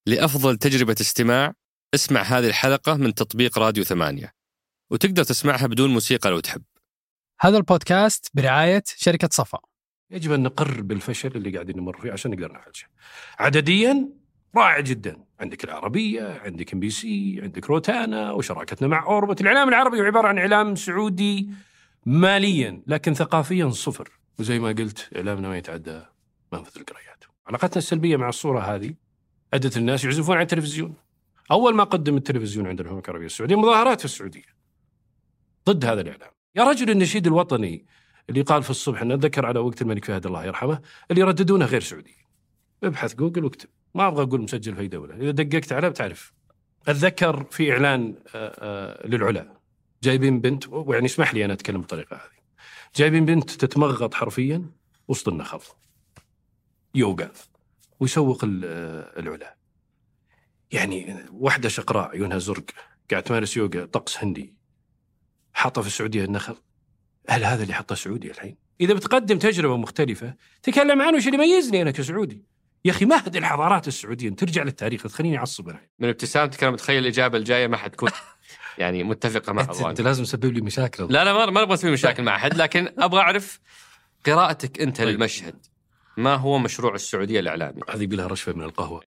لأفضل تجربة استماع اسمع هذه الحلقة من تطبيق راديو 8، وتقدر تسمعها بدون موسيقى لو تحب. هذا البودكاست برعاية شركة صفا. يجب أن نقر بالفشل اللي قاعدين نمر فيه عشان نقدر نحل. عدديا رائع جدا، عندك العربية، عندك MBC، عندك روتانا، وشراكتنا مع أوربت. الإعلام العربي عبارة عن إعلام سعودي ماليا، لكن ثقافيا صفر، وزي ما قلت إعلامنا ما يتعدى منفذ القرايات. علاقتنا السلبية مع الصورة هذه أدت الناس يعزفون عن التلفزيون. أول ما قدم التلفزيون عندنا في المملكة العربية السعودية مظاهرات في السعودية ضد هذا الإعلام. يا رجل، النشيد الوطني اللي قال في الصبح، نتذكر على وقت الملك فهد الله يرحمه، اللي يرددونه غير سعودي. ابحث جوجل واكتب، ما أبغى أقول مسجل في أي دولة، إذا دققت عليه بتعرف. أتذكر في إعلان للعلا جايبين بنت، ويعني اسمح لي أنا أتكلم بالطريقة هذه، جايبين بنت تتمغط حرفيا وسط النخل يوغا ويسوق العلا. يعني واحدة شقراء عيونها زرق قاعد تمارس يوغا طقس هندي، حاطة في السعودية النخل. هل هذا اللي حطه سعودي الحين؟ إذا بتقدم تجربة مختلفة تكلم عنه، وش اللي يميزني أنا كسعودي؟ يا أخي، مهد الحضارات السعودية، ترجع للتاريخ تخليني أعصب الحين. من ابتسامتك أنا متخيل الإجابة الجاية ما حتكون يعني متفقة مع أنت لازم تسبب لي مشاكل. لا ما أبغى أسوي مشاكل مع أحد، لكن أبغى أعرف قراءتك أنت للمشهد. ما هو مشروع السعودية الإعلامي؟ هذه بلها رشفة من القهوة.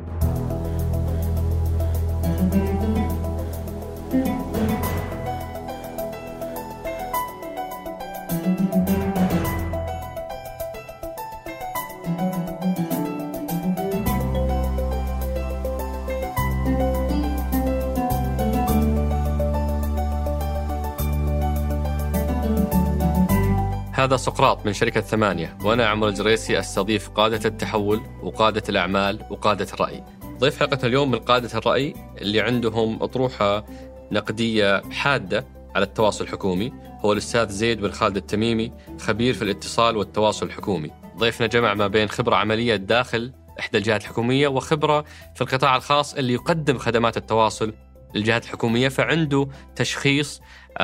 هذا سقراط من شركة 8، وأنا عمر الجريسي أستضيف قادة التحول وقادة الأعمال وقادة الرأي. ضيف حلقة اليوم من قادة الرأي اللي عندهم أطروحة نقدية حادة على التواصل الحكومي هو الأستاذ زيد بن خالد التميمي، خبير في الاتصال والتواصل الحكومي. ضيفنا جمع ما بين خبرة عملية داخل إحدى الجهات الحكومية وخبرة في القطاع الخاص اللي يقدم خدمات التواصل للجهات الحكومية، فعنده تشخيص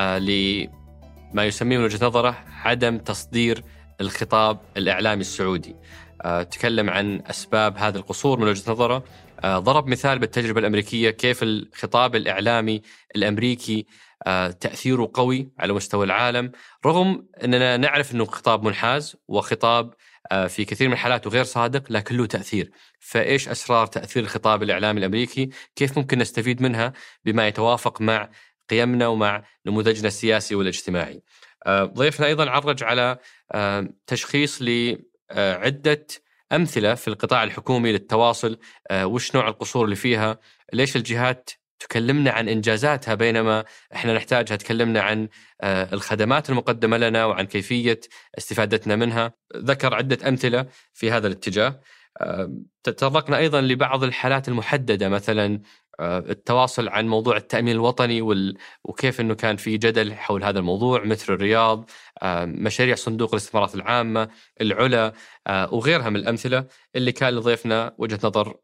ما يسميه من وجهة نظره عدم تصدير الخطاب الإعلامي السعودي. تكلم عن أسباب هذا القصور من وجهة نظره. ضرب مثال بالتجربة الأمريكية، كيف الخطاب الإعلامي الأمريكي تأثيره قوي على مستوى العالم، رغم أننا نعرف أنه خطاب منحاز وخطاب في كثير من الحالات غير صادق، لكن له تأثير. فإيش أسرار تأثير الخطاب الإعلامي الأمريكي؟ كيف ممكن نستفيد منها بما يتوافق مع قيمنا ومع نموذجنا السياسي والاجتماعي؟ ضيفنا أيضا عرج على تشخيص لعدة أمثلة في القطاع الحكومي للتواصل، وش نوع القصور اللي فيها، ليش الجهات تكلمنا عن إنجازاتها بينما إحنا نحتاجها تكلمنا عن الخدمات المقدمة لنا وعن كيفية استفادتنا منها. ذكر عدة أمثلة في هذا الاتجاه. تطرقنا أيضا لبعض الحالات المحددة، مثلا التواصل عن موضوع التأمين الوطني وكيف أنه كان في جدل حول هذا الموضوع، مثل الرياض، مشاريع صندوق الاستثمارات العامة، العلا، وغيرها من الأمثلة اللي كان لضيفنا وجهة نظر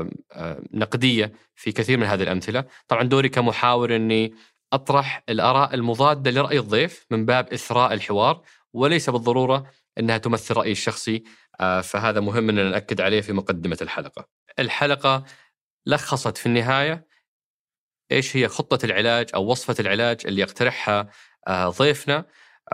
نقدية في كثير من هذه الأمثلة. طبعا دوري كمحاور أني أطرح الآراء المضادة لرأي الضيف من باب إثراء الحوار، وليس بالضرورة أنها تمثل رأيي الشخصي، فهذا مهم أن نأكد عليه في مقدمة الحلقة. الحلقة لخصت في النهاية إيش هي خطة العلاج أو وصفة العلاج اللي يقترحها ضيفنا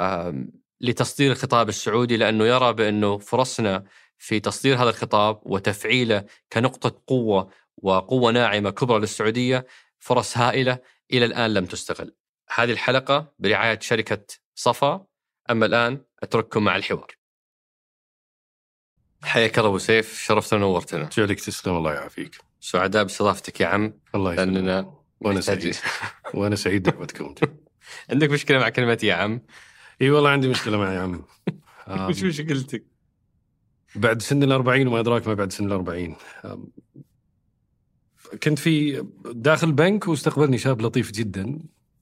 لتصدير الخطاب السعودي، لأنه يرى بأنه فرصنا في تصدير هذا الخطاب وتفعيله كنقطة قوة وقوة ناعمة كبرى للسعودية فرص هائلة إلى الآن لم تستغل. هذه الحلقة برعاية شركة صفا. أما الآن أترككم مع الحوار. حياك الله أبو سيف، شرفتنا ونورتنا. جعلك تسلم، الله يعافيك. سعداء باستضافتك يا عم. الله يسلمك. لأننا وأنا سعيد دعوتكم. عندك مشكلة مع كلمة يا عم؟ إي والله عندي مشكلة مع يا عم. وش مشكلتك؟ بعد سن 40 وما أدراك ما بعد سن 40. كنت في داخل بنك واستقبلني شاب لطيف جدا،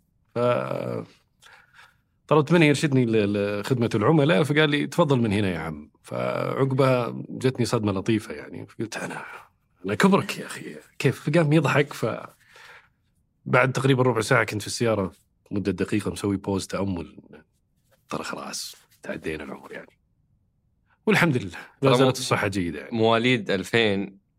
طلبت منه يرشدني لخدمة العملاء، فقال لي تفضل من هنا يا عم. فعقبها جتني صدمة لطيفة يعني، فقلت أنا كبرك يا أخي كيف؟ فقام يضحك. بعد تقريبا ربع ساعة كنت في السيارة مدة دقيقة مسوي بوز تأمل، ترى خلاص تعدينا العمر يعني، والحمد لله لا زالت الصحة جيدة يعني. مواليد 2000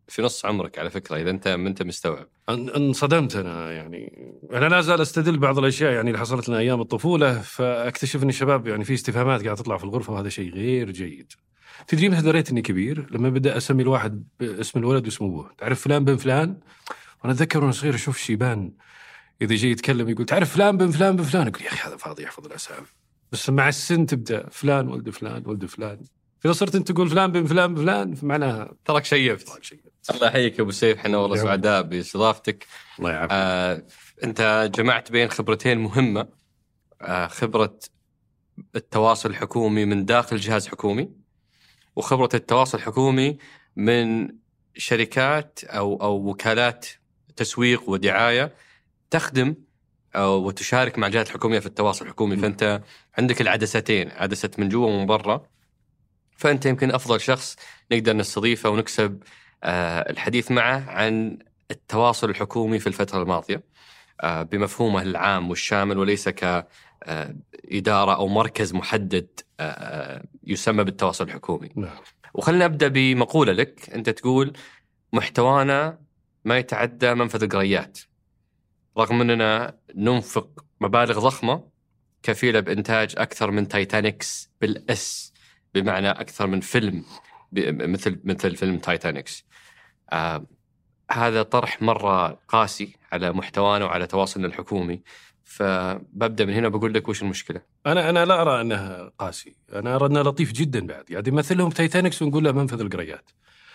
في نص عمرك على فكرة، إذا أنت ما أنت مستوعب. انصدمت أنا، يعني أنا لا زال أستدل بعض الأشياء يعني اللي حصلت لنا أيام الطفولة، فأكتشف أن الشباب يعني في استفهامات قاعدة تطلع في الغرفة، وهذا شيء غير جيد. تدري متى دريت إني كبير؟ لما بدأ أسمي الواحد باسم الولد واسم أبوه. تعرف فلان بن فلان؟ وأنا أتذكر وأنا صغير أشوف شيبان إذا جاي يتكلم يقول تعرف فلان بن فلان بن فلان، أقول يا أخي هذا فاضي يحفظ الأسامي. بس مع السن تبدأ فلان ولد فلان ولد فلان، إذا صرت أنت تقول فلان بن فلان بن فلان فمعناها تراك شيفت. الله يحييك أبو سيف، حنا والله سعداء باستضافتك. الله يعافيك. أنت جمعت بين خبرتين مهمة، خبرة التواصل الحكومي من داخل جهاز حكومي، وخبرة التواصل الحكومي من شركات أو وكالات تسويق ودعاية تخدم أو وتشارك مع الجهات الحكومية في التواصل الحكومي. فأنت عندك العدستين، عدسة من جوا ومن برا، فأنت يمكن أفضل شخص نقدر نستضيفه ونكسب الحديث معه عن التواصل الحكومي في الفترة الماضية بمفهومه العام والشامل، وليس كإدارة أو مركز محدد يسمى بالتواصل الحكومي. وخلنا أبدأ بمقولة لك، أنت تقول محتوانا ما يتعدى منفذ القريات، رغم أننا ننفق مبالغ ضخمة كفيلة بإنتاج أكثر من تايتانيكس بالأس، بمعنى أكثر من فيلم مثل فيلم تايتانيكس. هذا طرح مرة قاسي على محتوانا وعلى تواصلنا الحكومي، فببدأ من هنا بقول لك وش المشكلة. أنا لا أرى أنها قاسي، أنا أرى أنها لطيف جدا. بعد يعني يمثلهم تايتانيكس ونقول له منفذ القريات.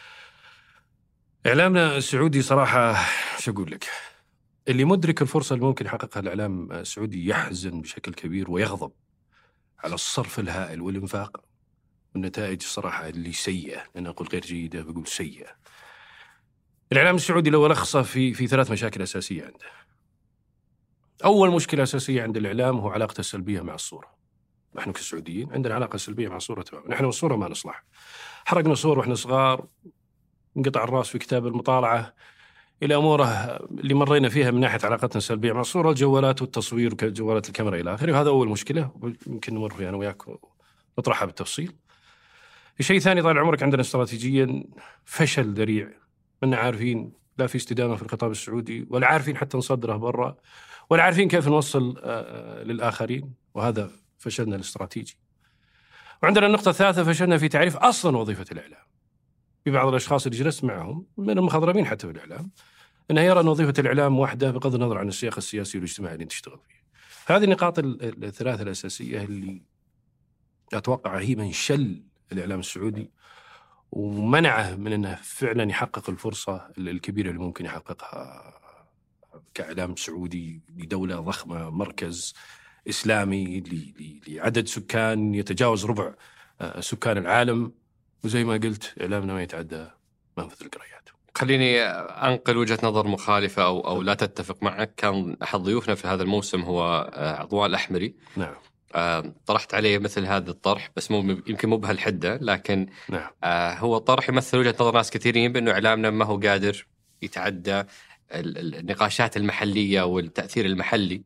إعلامنا السعودي صراحة شو أقول لك، اللي مدرك الفرصة اللي ممكن يحققها الإعلام السعودي يحزن بشكل كبير ويغضب على الصرف الهائل والإنفاق والنتائج الصراحة اللي سيئة. أنا أقول غير جيدة، بقول سيئة. الإعلام السعودي لو لخصه في 3 مشاكل أساسية عنده. أول مشكلة أساسية عند الإعلام هو علاقته السلبية مع الصورة. نحن كسعوديين عندنا علاقة سلبية مع الصورة تماما، نحن والصورة ما نصلح. حرقنا صور وإحنا صغار، انقطع الرأس في كتاب المطالعة، إلى أموره اللي مرينا فيها من ناحية علاقتنا السلبية مع الصورة، الجوالات والتصوير وجوالات الكاميرا إلى آخره. وهذا أول مشكلة يمكن نمر فيها أنا وياك نطرحها بالتفصيل. الشيء الثاني، طال عمرك عندنا استراتيجيا فشل ذريع، من عارفين لا في استدامة في الخطاب السعودي، ولا عارفين حتى نصدره برا، ولا عارفين كيف نوصل للآخرين، وهذا فشلنا الاستراتيجي. وعندنا النقطة الثالثة، فشلنا في تعريف أصلا وظيفة الإعلام. في بعض الأشخاص اللي جلست معهم من المخضرمين حتى في الإعلام أنه يرى أن وظيفة الإعلام وحده بغض النظر عن السياق السياسي والاجتماعي اللي تشتغل فيه. هذه النقاط الثلاثة الأساسية اللي أتوقع هي من شل الإعلام السعودي ومنعه من أنه فعلا يحقق الفرصة الكبيرة اللي ممكن يحققها كإعلام سعودي لدولة ضخمة، مركز إسلامي لعدد سكان يتجاوز ربع سكان العالم. وزي ما قلت إعلامنا ما يتعدى منفذ القريات. خليني أنقل وجهة نظر مخالفة أو لا تتفق معك. كان أحد ضيوفنا في هذا الموسم هو عضوان الأحمري. نعم. طرحت عليه مثل هذا الطرح، بس يمكن مو بهالحدة، لكن نعم. هو طرح يمثل وجهة نظر ناس كثيرين بأنه إعلامنا ما هو قادر يتعدى النقاشات المحلية والتأثير المحلي.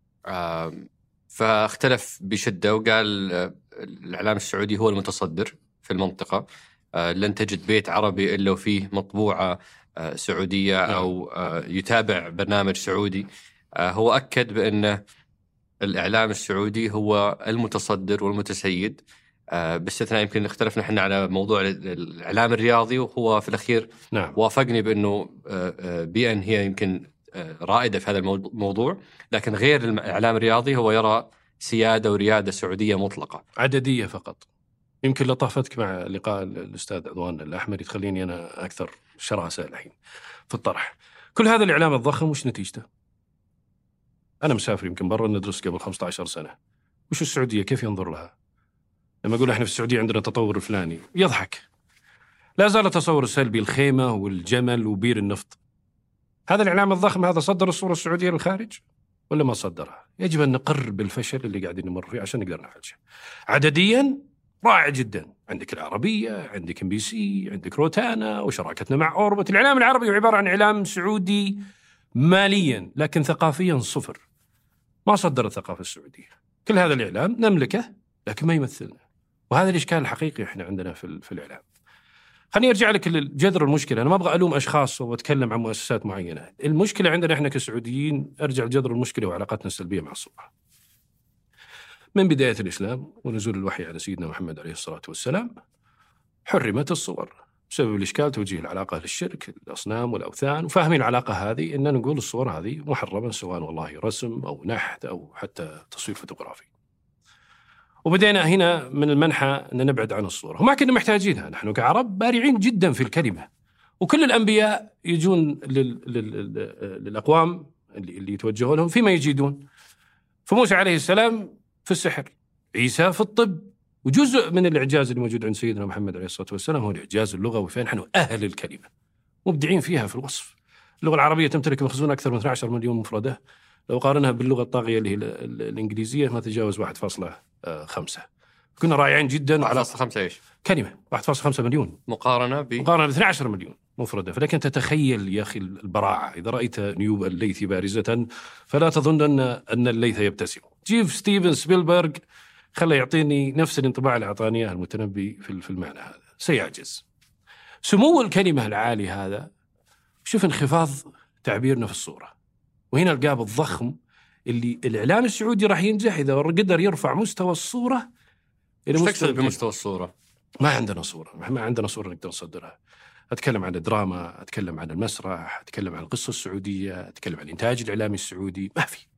فاختلف بشدة وقال الإعلام السعودي هو المتصدر في المنطقة، لن تجد بيت عربي إلا وفيه مطبوعة سعودية أو يتابع برنامج سعودي. هو أكد بأن الإعلام السعودي هو المتصدر والمتسيد، باستثناء يمكن اختلفنا احنا على موضوع الإعلام الرياضي، وهو في الأخير نعم. وافقني بأنه بي أن هي يمكن رائدة في هذا الموضوع، لكن غير الإعلام الرياضي هو يرى سيادة وريادة سعودية مطلقة عددية فقط. يمكن لطافتك مع لقاء الأستاذ عضوان الأحمري تخليني أنا أكثر شراسة الحين في الطرح. كل هذا الإعلام الضخم وش نتيجته؟ أنا مسافر يمكن برا ندرس قبل 15 سنة، وش السعودية كيف ينظر لها؟ لما أقول إحنا في السعودية عندنا تطور الفلاني يضحك. لا زال التصور السلبي، الخيمة والجمل وبير النفط. هذا الإعلام الضخم هذا صدر الصورة السعودية للخارج ولا ما صدرها؟ يجب أن نقر بالفشل اللي قاعدين نمر فيه عشان نقدر نعالجه. عدديا رائع جدا، عندك العربية، عندك MBC، عندك روتانا، وشراكتنا مع أوربت. الإعلام العربي عبارة عن إعلام سعودي ماليا، لكن ثقافيا صفر. ما صدر الثقافة السعودية. كل هذا الإعلام نملكه لكن ما يمثلنا، وهذا الإشكال الحقيقي إحنا عندنا في الإعلام. خليني أرجع لك لجذر المشكلة. أنا ما أبغى ألوم أشخاص وأتكلم عن مؤسسات معينة. المشكلة عندنا إحنا كسعوديين، أرجع لجذر المشكلة وعلاقتنا السلبية مع الصورة. من بداية الإسلام ونزول الوحي على سيدنا محمد عليه الصلاة والسلام حرمت الصور بسبب الإشكال توجيه العلاقة للشرك، الأصنام والأوثان، وفاهمين العلاقة هذه إن نقول الصور هذه محرمة، سواء والله رسم أو نحت أو حتى تصوير فوتوغرافي. وبدأنا هنا من المنحى أن نبعد عن الصورة، وما كنا محتاجينها. نحن كعرب بارعين جدا في الكلمة، وكل الأنبياء يجون للأقوام اللي يتوجهوا لهم فيما يجيدون. فموسى عليه السلام في السحر، عيسى في الطب، وجزء من الإعجاز اللي موجود عند سيدنا محمد عليه الصلاة والسلام هو الإعجاز اللغوي، فنحن أهل الكلمة مبدعين فيها في الوصف. اللغة العربية تمتلك مخزون أكثر من 12 مليون مفردة، لو قارنها باللغة الطاغية اللي هي الإنجليزية ما تجاوز 1.5. كنا رائعين جدا. 1.5 إيش؟ كلمة 1.5 مليون مقارنة ب 12 مليون مفردة. فلكن تتخيل يا أخي البراعة، إذا رأيت نيوب الليث بارزة فلا تظن أن الليث يبتسم. جيف ستيفن سبيلبرغ خلى يعطيني نفس الانطباع اللي أعطاني إياه المتنبي في المعنى هذا، سيعجز. سمو الكلمة العالي هذا، شوف انخفاض تعبيرنا في الصورة. وهنا الجاب الضخم اللي الإعلام السعودي راح ينجح إذا قدر يرفع مستوى الصورة إلى مستوى بمستوى الصورة. ما عندنا صورة، ما عندنا صورة نقدر نصدرها. أتكلم عن الدراما، أتكلم عن المسرح، أتكلم عن القصة السعودية، أتكلم عن الإنتاج الإعلامي السعودي.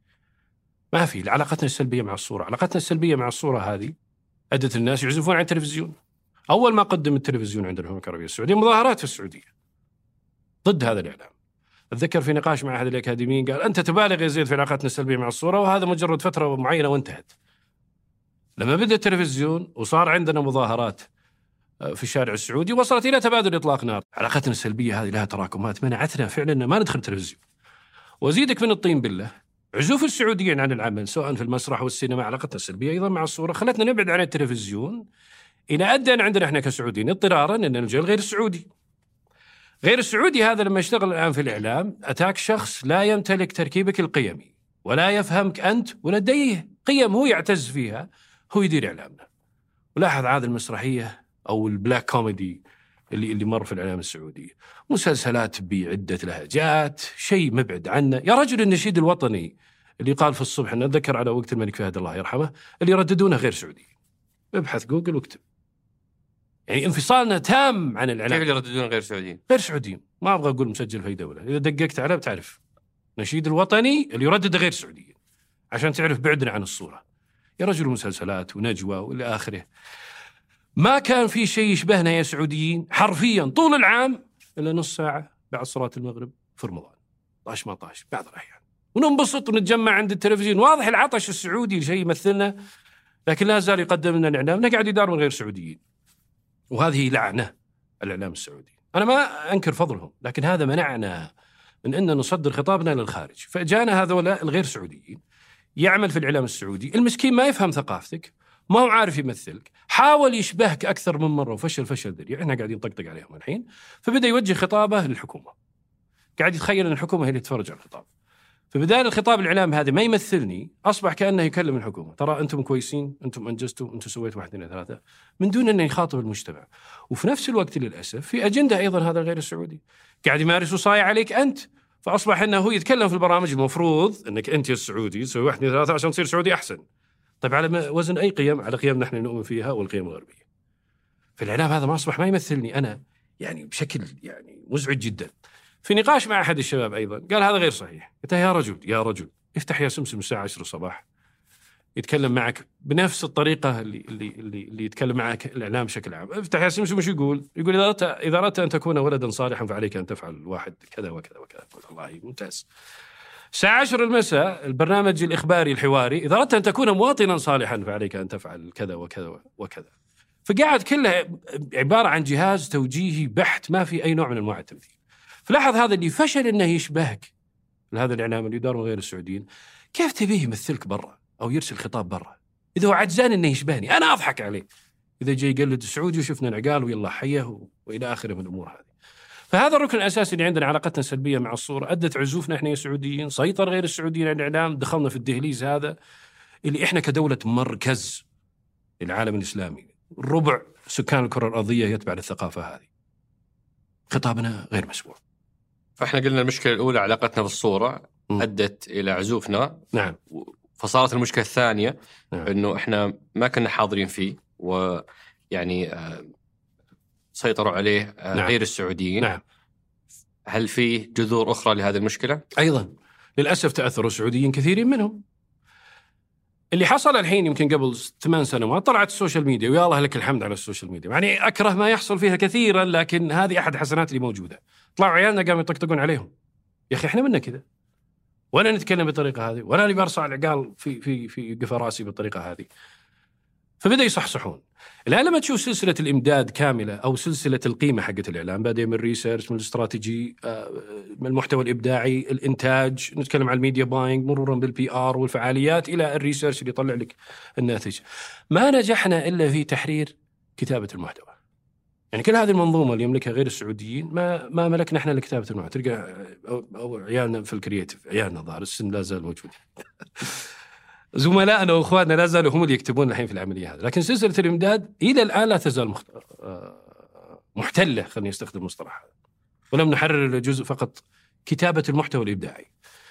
ما في علاقتنا السلبية مع الصورة. علاقتنا السلبية مع الصورة هذه أدت الناس يعزفون عن التلفزيون. أول ما قدم التلفزيون عندنا في المملكة العربية السعودية مظاهرات في السعودية ضد هذا الإعلام. أتذكر في نقاش مع أحد الأكاديميين قال أنت تبالغ يا زيد في علاقتنا السلبية مع الصورة، وهذا مجرد فترة معينة وانتهت. لما بدأ التلفزيون وصار عندنا مظاهرات في الشارع السعودي وصلت إلى تبادل إطلاق نار. علاقتنا السلبية هذه لها تراكمات منعتنا فعلا ما ندخل التلفزيون. وأزيدك من الطين بالله، عزوف السعوديين عن العمل سواء في المسرح والسينما، علاقتنا السلبية أيضا مع الصورة خلتنا نبعد عن التلفزيون، إلى أدى أن عندنا إحنا كسعوديين اضطرارا أن نلجأ غير السعودي. غير السعودي هذا لما يشتغل الآن في الإعلام أتاك شخص لا يمتلك تركيبك القيمي ولا يفهمك أنت ولديه قيم هو يعتز فيها، هو يدير إعلامنا. ولاحظ هذه المسرحية أو البلاك كوميدي اللي مر في الإعلام السعودي، مسلسلات بعدة لهجات، شيء مبعد عنا. يا رجل النشيد الوطني اللي قال في الصبح، نتذكر على وقت الملك فهد الله يرحمه، اللي يرددونه غير سعودي. ابحث جوجل واكتب. يعني انفصالنا تام عن الإعلام. كيف اللي يرددون غير سعوديين؟ غير سعوديين، ما أبغى أقول مسجل في أي دولة، إذا دققت عليه بتعرف نشيد الوطني اللي يردد غير سعوديين، عشان تعرف بعدنا عن الصورة. يا رجل مسلسلات ونجوى وإلى آخره. ما كان في شيء يشبهنا يا سعوديين حرفيا طول العام إلا نص ساعة بعد صلاة المغرب في رمضان 12 بعض الأحيان، وننبسط ونتجمع عند التلفزيون. واضح العطش السعودي لشيء يمثلنا، لكن لا زال يقدم لنا الإعلام نقعد يدار من غير سعوديين. وهذه لعنة الإعلام السعودي. أنا ما أنكر فضلهم، لكن هذا منعنا من أن نصدر خطابنا للخارج. فجانا هذولا الغير سعوديين يعمل في الإعلام السعودي، المسكين ما يفهم ثقافتك، ما هو عارف يمثلك، حاول يشبهك أكثر من مرة وفشل ذريع. إحنا قاعدين نطقطق عليهم الحين. فبدأ يوجه خطابه للحكومة، قاعد يتخيل أن الحكومة هي اللي تتفرج على الخطاب. فبدال الخطاب الإعلامي هذا ما يمثلني، أصبح كأنه يكلم الحكومة، ترى أنتم كويسين، أنتم أنجزتوا، أنتم سويتوا 1 2 3، من دون أن يخاطب المجتمع. وفي نفس الوقت للأسف في أجندة أيضا هذا غير السعودي قاعد يمارس وصايع عليك أنت. فأصبح أنه هو يتكلم في البرامج، المفروض أنك أنت السعودي تسوي 1 2 3 عشان تصير سعودي أحسن. طيب على وزن أي قيم؟ على قيم نحن نؤمن فيها والقيم الغربية. في الإعلام هذا ما أصبح ما يمثلني أنا، يعني بشكل يعني مزعج جدا. في نقاش مع أحد الشباب أيضا قال هذا غير صحيح. قلت يا رجل افتح يا سمسم الساعة 10 الصباح يتكلم معك بنفس الطريقة اللي يتكلم معك الإعلام بشكل عام. افتح يا سمسم وش يقول إذا أردت أن تكون ولدا صالحا فعليك أن تفعل 1 كذا وكذا وكذا. والله ممتاز. الساعة 10 المساء البرنامج الإخباري الحواري، إذا أردت أن تكون مواطنا صالحا فعليك أن تفعل كذا وكذا وكذا. فقاعد كلها عبارة عن جهاز توجيهي بحت، ما في أي نوع من أنواع التمثيل. فلاحظ هذا اللي فشل إنه يشبهك، هذا الإعلام اللي يدار من غير السعوديين، كيف تبيه يمثلك برا أو يرسل خطاب برا إذا هو عجزان إنه يشبهني؟ أنا أضحك عليه إذا جاي يقلد السعودي وشفنا نعقال ويلا حيه وإلى آخره من الأمور هذه. فهذا الركن الأساسي اللي عندنا، علاقتنا السلبية مع الصورة، أدت عزوفنا إحنا السعوديين، سيطر غير السعوديين على الإعلام، دخلنا في الدهليز هذا اللي إحنا كدولة مركز للعالم الإسلامي. ربع سكان الكرة الأرضية يتبع للثقافة هذه. خطابنا غير مسموع. فاحنا قلنا المشكله الاولى علاقتنا بالصوره ادت الى عزوفنا. نعم. فصارت المشكله الثانيه نعم. انه احنا ما كنا حاضرين فيه، ويعني سيطروا عليه نعم. غير السعوديين. نعم. هل في جذور اخرى لهذه المشكله؟ ايضا للاسف تاثروا السعوديين كثيرين منهم. اللي حصل الحين يمكن قبل 8 سنوات طلعت السوشيال ميديا، ويا الله لك الحمد على السوشيال ميديا، يعني أكره ما يحصل فيها كثيرا، لكن هذه أحد حسنات اللي موجودة. طلعوا عيالنا قاموا يطقطقون عليهم، يا أخي إحنا منا كذا، ولا نتكلم بالطريقة هذه، ولا اللي برصع العقال في قفا راسي بالطريقة هذه. فبدأ يصحصحون. الآن لما تشوف سلسلة الإمداد كاملة أو سلسلة القيمة حقت الإعلام، بدأ من الريسيرش، من الاستراتيجي، من المحتوى الإبداعي، الإنتاج، نتكلم عن الميديا باينج، مرورا بالبي آر والفعاليات، إلى الريسيرش اللي يطلع لك الناتج. ما نجحنا إلا في تحرير كتابة المحتوى. يعني كل هذه المنظومة اللي يملكها غير السعوديين ما ملكنا إحنا لكتابة المحتوى. تلقى أو عيالنا في الكرياتيف، عيالنا ظاهر السن لا زال موجود. زملائنا واخواننا لا زالوا هم اللي يكتبون الحين في العمليه هذه، لكن سلسله الامداد الى الان لا تزال محتله، خليني استخدم المصطلح هذا، ولم نحرر جزء فقط كتابه المحتوى الابداعي.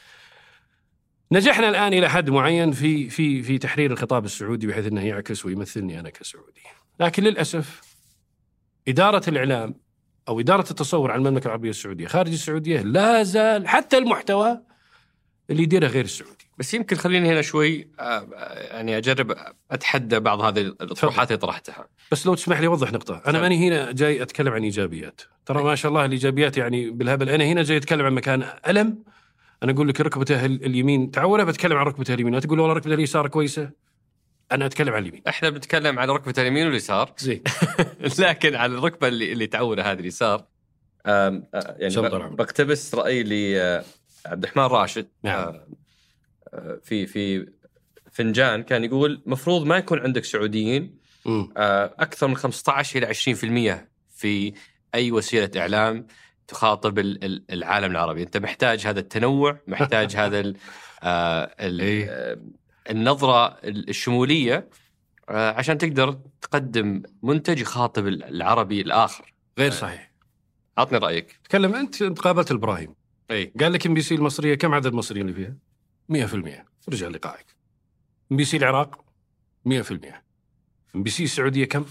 نجحنا الان الى حد معين في تحرير الخطاب السعودي بحيث انه يعكس ويمثلني انا كسعودي، لكن للاسف اداره الاعلام او اداره التصور عن المملكه العربيه السعوديه خارج السعوديه لا زال حتى المحتوى اللي يديره غير السعودي. بس يمكن خليني هنا شوي يعني أجرب أتحدى بعض هذه الأطروحات اللي طرحتها. بس لو تسمح لي أوضح نقطة، أنا ماني هنا جاي أتكلم عن إيجابيات، ترى ما شاء الله الإيجابيات يعني بالهبل. أنا هنا جاي أتكلم عن مكان ألم. أنا أقول لك ركبته اليمين تعورة، بتكلم عن ركبته اليمين، وتقول والله ركبته اليسار كويسة، أنا أتكلم عن اليمين. إحنا بنتكلم عن ركبته اليمين واليسار زين. لكن على الركبة اللي تعورة هذه اليسار يعني بقتبس رأيي لعبد الرحمن راشد. نعم. في فنجان كان يقول مفروض ما يكون عندك سعوديين أكثر من 15 إلى 20% في أي وسيلة إعلام تخاطب العالم العربي. أنت محتاج هذا التنوع، محتاج هذا النظرة الشمولية عشان تقدر تقدم منتج يخاطب العربي الآخر. غير صحيح. أعطني رأيك. تكلم أنت قابلت الإبراهيم. قال لك MBC المصرية كم عدد المصريين اللي فيها؟ 100%. رجع لقائك. MBC العراق 100%. MBC السعودية كم؟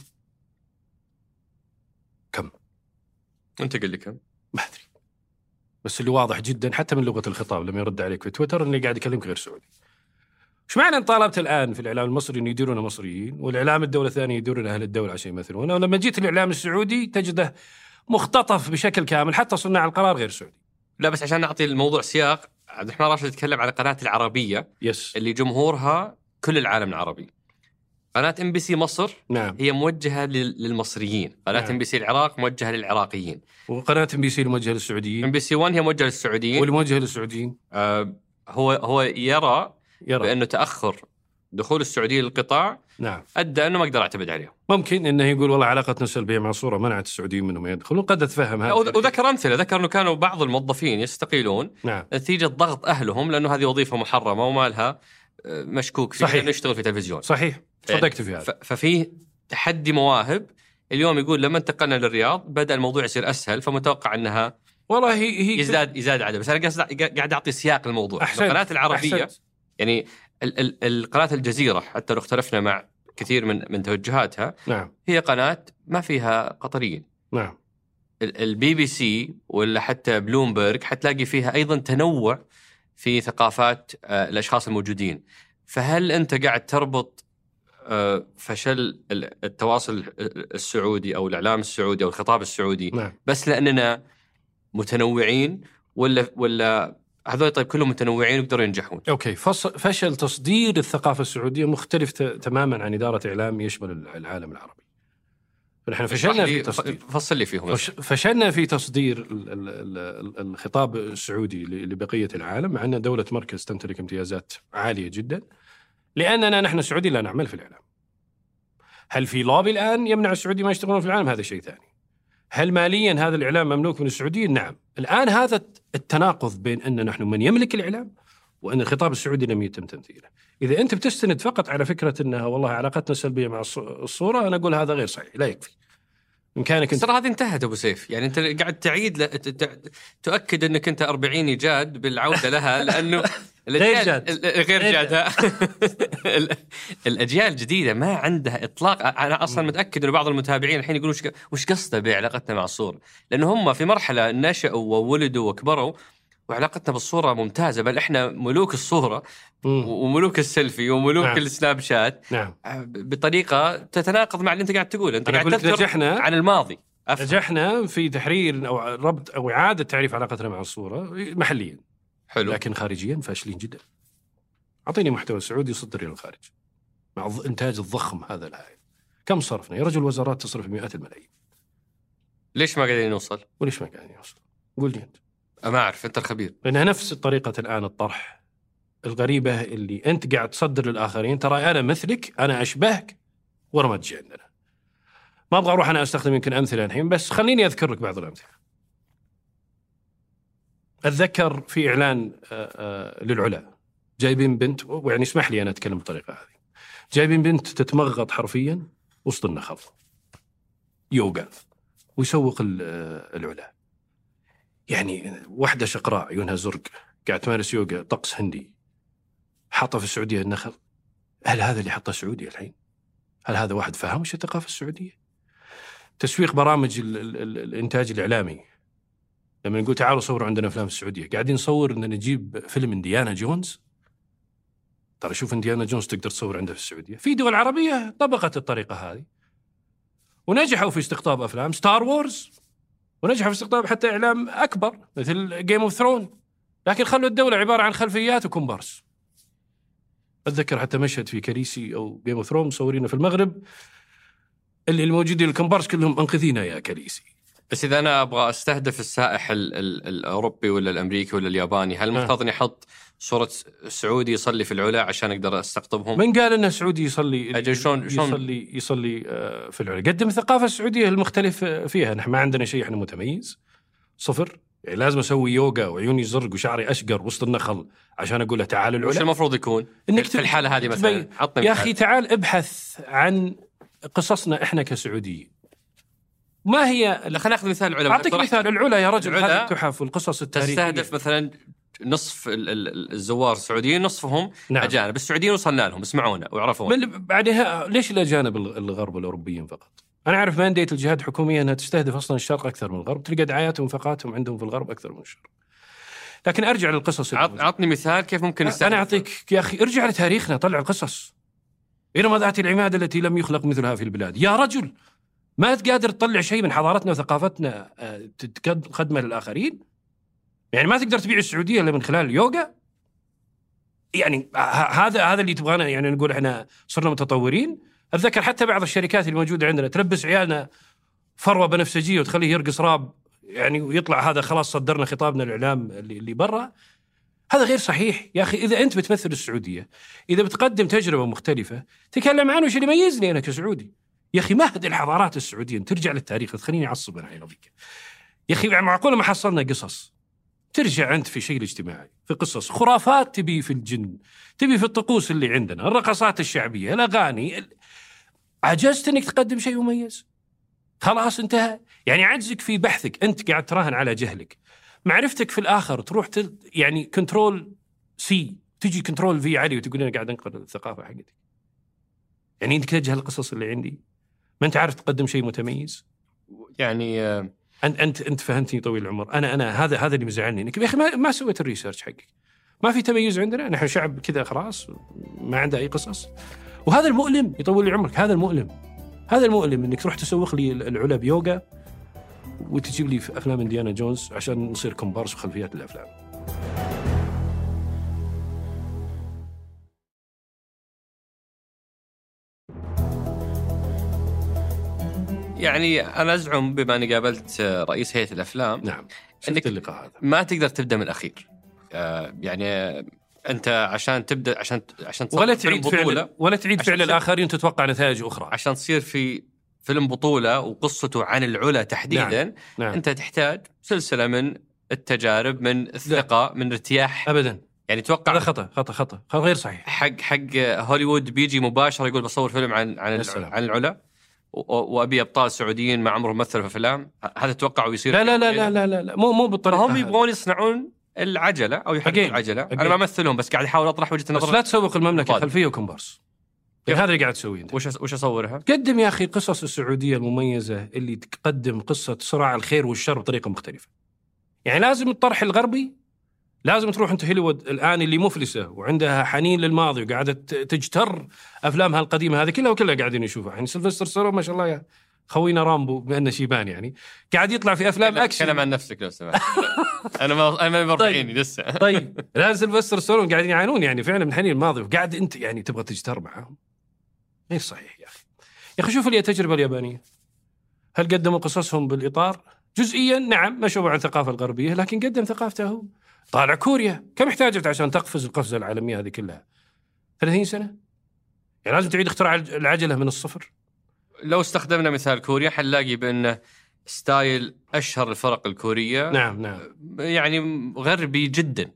أنت قل لي كم؟ ما أدري. بس اللي واضح جدا حتى من لغة الخطاب لما يرد عليك في تويتر إني قاعد أكلمك غير سعودي. إيش معنى أن طالبت الآن في الإعلام المصري إنه يديرون مصريين، والإعلام الدولة الثانية يديرون أهل الدولة عشان يمثلونه، ولما جيت الإعلام السعودي تجده مختطف بشكل كامل، حتى صناع القرار غير سعودي. لا بس عشان نعطي الموضوع سياق، عبد الرحمن راشد يتكلم على قناة العربية اللي جمهورها كل العالم العربي. قناة MBC مصر نعم. هي موجهة للمصريين، قناة نعم. MBC العراق موجهة للعراقيين، وقناة MBC الموجهة للسعوديين. MBC 1 هي موجهة للسعوديين، واللي موجهة للسعوديين هو يرى بأنه تأخر دخول السعودية للقطاع نعم. أدى أنه ما أقدر أعتمد عليهم. ممكن أنه يقول والله علاقتنا سلبية مع صورة منعت السعوديين منهم يدخلون، قد أتفهم هذا. وذكر أمثلة، ذكر أنه كانوا بعض الموظفين يستقيلون نعم. نتيجة ضغط أهلهم، لأنه هذه وظيفة محرمة وما لها مشكوك فيها أنه يشتغل في تلفزيون. صحيح. صدقت في هذا. ففي تحدي مواهب. اليوم يقول لما انتقلنا للرياض بدأ الموضوع يصير أسهل، فمتوقع أنها والله هي يزداد عدد. بس أنا قاعد أعطي سياق الموضوع. القناة العربية يعني القناة الجزيرة حتى لو اختلفنا مع كثير من توجهاتها نعم. هي قناة ما فيها قطريين. نعم. BBC ولا حتى بلومبرج حتلاقي فيها أيضا تنوع في ثقافات الأشخاص الموجودين. فهل أنت قاعد تربط فشل التواصل السعودي أو الإعلام السعودي أو الخطاب السعودي نعم. بس لأننا متنوعين ولا هذول طيب كلهم متنوعين ويقدروا ينجحون؟ أوكي. فشل تصدير الثقافة السعودية مختلف تماما عن إدارة إعلام يشمل العالم العربي. نحن فشلنا في تصدير. فصل لي فيهم. فشلنا في تصدير الخطاب السعودي لبقية العالم، مع أن دولة مركز تمتلك امتيازات عالية جدا، لأننا نحن السعودي لا نعمل في الإعلام. هل في لوبي الآن يمنع السعودي ما يشتغلون في العالم؟ هذا شيء ثاني. هل ماليا هذا الإعلام مملوك من السعوديين؟ نعم. الآن هذا التناقض بين أن نحن من يملك الإعلام وأن الخطاب السعودي لم يتم تمثيله. إذا أنت بتستند فقط على فكرة أنها والله علاقتنا سلبية مع الصورة، أنا أقول هذا غير صحيح، لا يكفي. إمكانك ترى هذه انتهت أبو سيف. يعني أنت قاعد تعيد تؤكد أنك أنت 40 إيجاد بالعودة لها لأنه غير جاد الأجيال الجديدة ما عندها إطلاق. أنا أصلا متأكد أن بعض المتابعين الحين يقولون وش قصده بعلاقتنا مع الصورة، لأنه هم في مرحلة نشأوا وولدوا وكبروا وعلاقتنا بالصورة ممتازة، بل إحنا ملوك الصورة وملوك السيلفي وملوك السناب شات. نعم. بطريقة تتناقض مع اللي أنت قاعد تقوله. أنت قاعد تذكر عن الماضي. نجحنا في تحرير أو ربط أو إعادة تعريف علاقتنا مع الصورة محليا، حلو، لكن خارجيا فاشلين جدا. أعطيني محتوى سعودي يصدر إلى الخارج مع الإنتاج الضخم هذا الهائل. كم صرفنا يا رجل؟ وزارات تصرف مئات الملايين. ليش ما قاعدين نوصل؟ وليش ما قاعدين نوصل؟ قول لي أنت. ما أعرف، أنت الخبير. لأنها نفس طريقة الآن الطرح الغريبة اللي أنت قاعد تصدر للآخرين. ترى أنا مثلك، أنا أشبهك، ورا ما تجي عندنا. ما أبغى أروح أنا أستخدم يمكن أمثلة الحين، بس خليني أذكر لك بعض الأمثلة. أتذكر في إعلان للعلا جايبين بنت، ويعني اسمح لي أنا أتكلم بالطريقة هذه، جايبين بنت تتمغط حرفيا وسط النخل يوغا ويسوق العلا. يعني واحدة شقراء عيونها زرق قاعد تمارس يوغا طقس هندي، حاطة في السعودية النخل. هل هذا اللي حطه السعودية الحين؟ هل هذا واحد فهم وش الثقافة السعودية؟ تسويق برامج الإنتاج الإعلامي، لما نقول تعالوا صوروا عندنا أفلام السعودية، قاعدين نصور إن نجيب فيلم إنديانا جونز. ترى شوف إنديانا جونز تقدر تصور عنده في السعودية. في دول عربية طبقت الطريقة هذه ونجحوا في استقطاب أفلام ستار وورز، ونجحوا في استقطاب حتى إعلام أكبر مثل جيم اوف ثرون، لكن خلوا الدولة عبارة عن خلفيات وكومبارس. أتذكر حتى مشهد في كريسي أو جيم اوف ثرون مصورينه في المغرب، اللي الموجودين الكومبارس كلهم أنقذينا يا كريسي. بس إذا أنا أبغى أستهدف السائح الأوروبي ولا الأمريكي ولا الياباني، هل المفترض أني أحط صورة سعودي يصلي في العلا عشان أقدر أستقطبهم؟ من قال أنه سعودي يصلي؟ أجل شلون يصلي في العلا؟ قدم الثقافة السعودية المختلف فيها. نحن ما عندنا شيء إحنا متميز، صفر. يعني لازم أسوي يوغا وعيوني زرق وشعري أشقر وسط النخل عشان أقول له تعال العلا؟ وش المفروض يكون إنك في الحالة هذه مثلا؟ يا أخي تعال ابحث عن قصصنا إحنا كسعوديين. ما هي؟ خلينا ناخذ مثال العلا. أعطيك مثال العلا يا رجل. هذه التحف والقصص التاريخية تستهدف مثلا نصف الزوار السعوديين نصفهم أجانب. السعوديين وصلنا لهم، اسمعونا ويعرفون. بعدها ليش الأجانب الغرب والأوروبيين فقط؟ أنا أعرف ماندية الجهات الحكومية أنها تستهدف أصلا الشرق أكثر من الغرب، تلقى دعاياتهم وفقاتهم عندهم في الغرب أكثر من الشرق. لكن أرجع للقصص. عطني مثال كيف ممكن نستهدف. أنا أعطيك يا أخي، ارجع لتاريخنا، طلع قصص. إرم ذات العماد التي لم يخلق مثلها في البلاد. يا رجل ما تقدر تطلع شيء من حضارتنا وثقافتنا تقدمه للآخرين؟ يعني ما تقدر تبيع السعودية إلا من خلال اليوغا؟ يعني هذا اللي تبغانا يعني نقول إحنا صرنا متطورين؟ أتذكر حتى بعض الشركات اللي موجودة عندنا تلبس عيالنا فروة بنفسجية وتخليه يرقص راب، يعني ويطلع هذا خلاص صدرنا خطابنا الإعلام اللي برا. هذا غير صحيح يا أخي. إذا أنت بتمثل السعودية، إذا بتقدم تجربة مختلفة، تكلم عنه وش اللي يميزني أنا كسعودي. يا أخي ما هذه الحضارات السعودية، ترجع للتاريخ. تخليني أعصب أنا عينيك يا أخي. معقولة ما حصلنا قصص؟ ترجع أنت في شيء الاجتماعي، في قصص خرافات، تبي في الجن، تبي في الطقوس اللي عندنا، الرقصات الشعبية، الأغاني. عجزت أنك تقدم شيء مميز، خلاص انتهى. يعني عجزك في بحثك، أنت قاعد تراهن على جهلك. معرفتك في الآخر تروح يعني كنترول سي تجي كنترول في علي وتقول أنا قاعد أنقل الثقافة حقتك. يعني أنت تجهل القصص اللي عندي، ما أنت عارف تقدم شيء متميز. يعني أنت فهمتني طويل العمر. أنا هذا اللي مزعلني، إنك يا أخي ما سويت الريسيرش حقك. ما في تميز عندنا، نحن شعب كذا خلاص ما عنده أي قصص. وهذا المؤلم يطول لي عمرك. هذا المؤلم إنك تروح تسوق لي العلا بيوغا وتجيب لي في أفلام إنديانا جونز عشان نصير كومبارس وخلفيات الأفلام. يعني أنا أزعم بما أني قابلت رئيس هيئة الأفلام، نعم، شفت اللقاء هذا، ما تقدر تبدأ من الأخير. يعني أنت عشان تبدأ عشان ولا تعيد فعل الآخرين تتوقع نتائج أخرى. عشان تصير في فيلم بطولة وقصته عن العلا تحديدا، نعم. أنت تحتاج سلسلة من التجارب، من الثقة، من ارتياح. أبدا. يعني توقع هذا خطأ غير صحيح. حق هوليوود بيجي مباشرة يقول بصور فيلم عن العلا. وأبي أبطال سعوديين ما عمرهم مثلوا في أفلام، هذا تتوقعوا يصير؟ لا لا لا لا لا لا, لا. مو بالطريقة. هم يبغون يصنعون العجلة أو يحركون العجلة. أنا ما أمثلهم، بس قاعد أحاول أطرح وجهة نظر. بس لا تسوق المملكة خلفية وكمبارس. هذا اللي قاعد تسويه انت. وش أصورها؟ قدم يا أخي قصص السعودية المميزة اللي تقدم قصة صراع الخير والشر بطريقة مختلفة. يعني لازم الطرح الغربي، لازم تروح أنت هوليوود الآن اللي مفلسة وعندها حنين للماضي وقاعدة تجتر أفلامها القديمة، هذه كلها قاعدين يشوفها. يعني سيلفستر ستالون ما شاء الله يا خوينا رامبو بأنه شيبان يعني قاعد يطلع في أفلام أكشن. كلام عن نفسك لو سمحت. أنا مربعيني لسه. طيب الآن سيلفستر ستالون قاعدين يعانون يعني فعلا من حنين الماضي، وقاعد أنت يعني تبغى تجتر معهم. غير صحيح يا أخي شوف لي التجربة اليابانية، هل قدموا قصصهم بالإطار؟ جزئيا نعم، ما شبعوا عن الثقافة الغربية، لكن قدم ثقافته هو. طالع كوريا كم احتاجت عشان تقفز القفزة العالمية هذه كلها؟ 30 سنة. يعني لازم تعيد اختراع العجلة من الصفر. لو استخدمنا مثال كوريا حنلاقي بأنه ستايل أشهر الفرق الكورية نعم يعني غربي جدا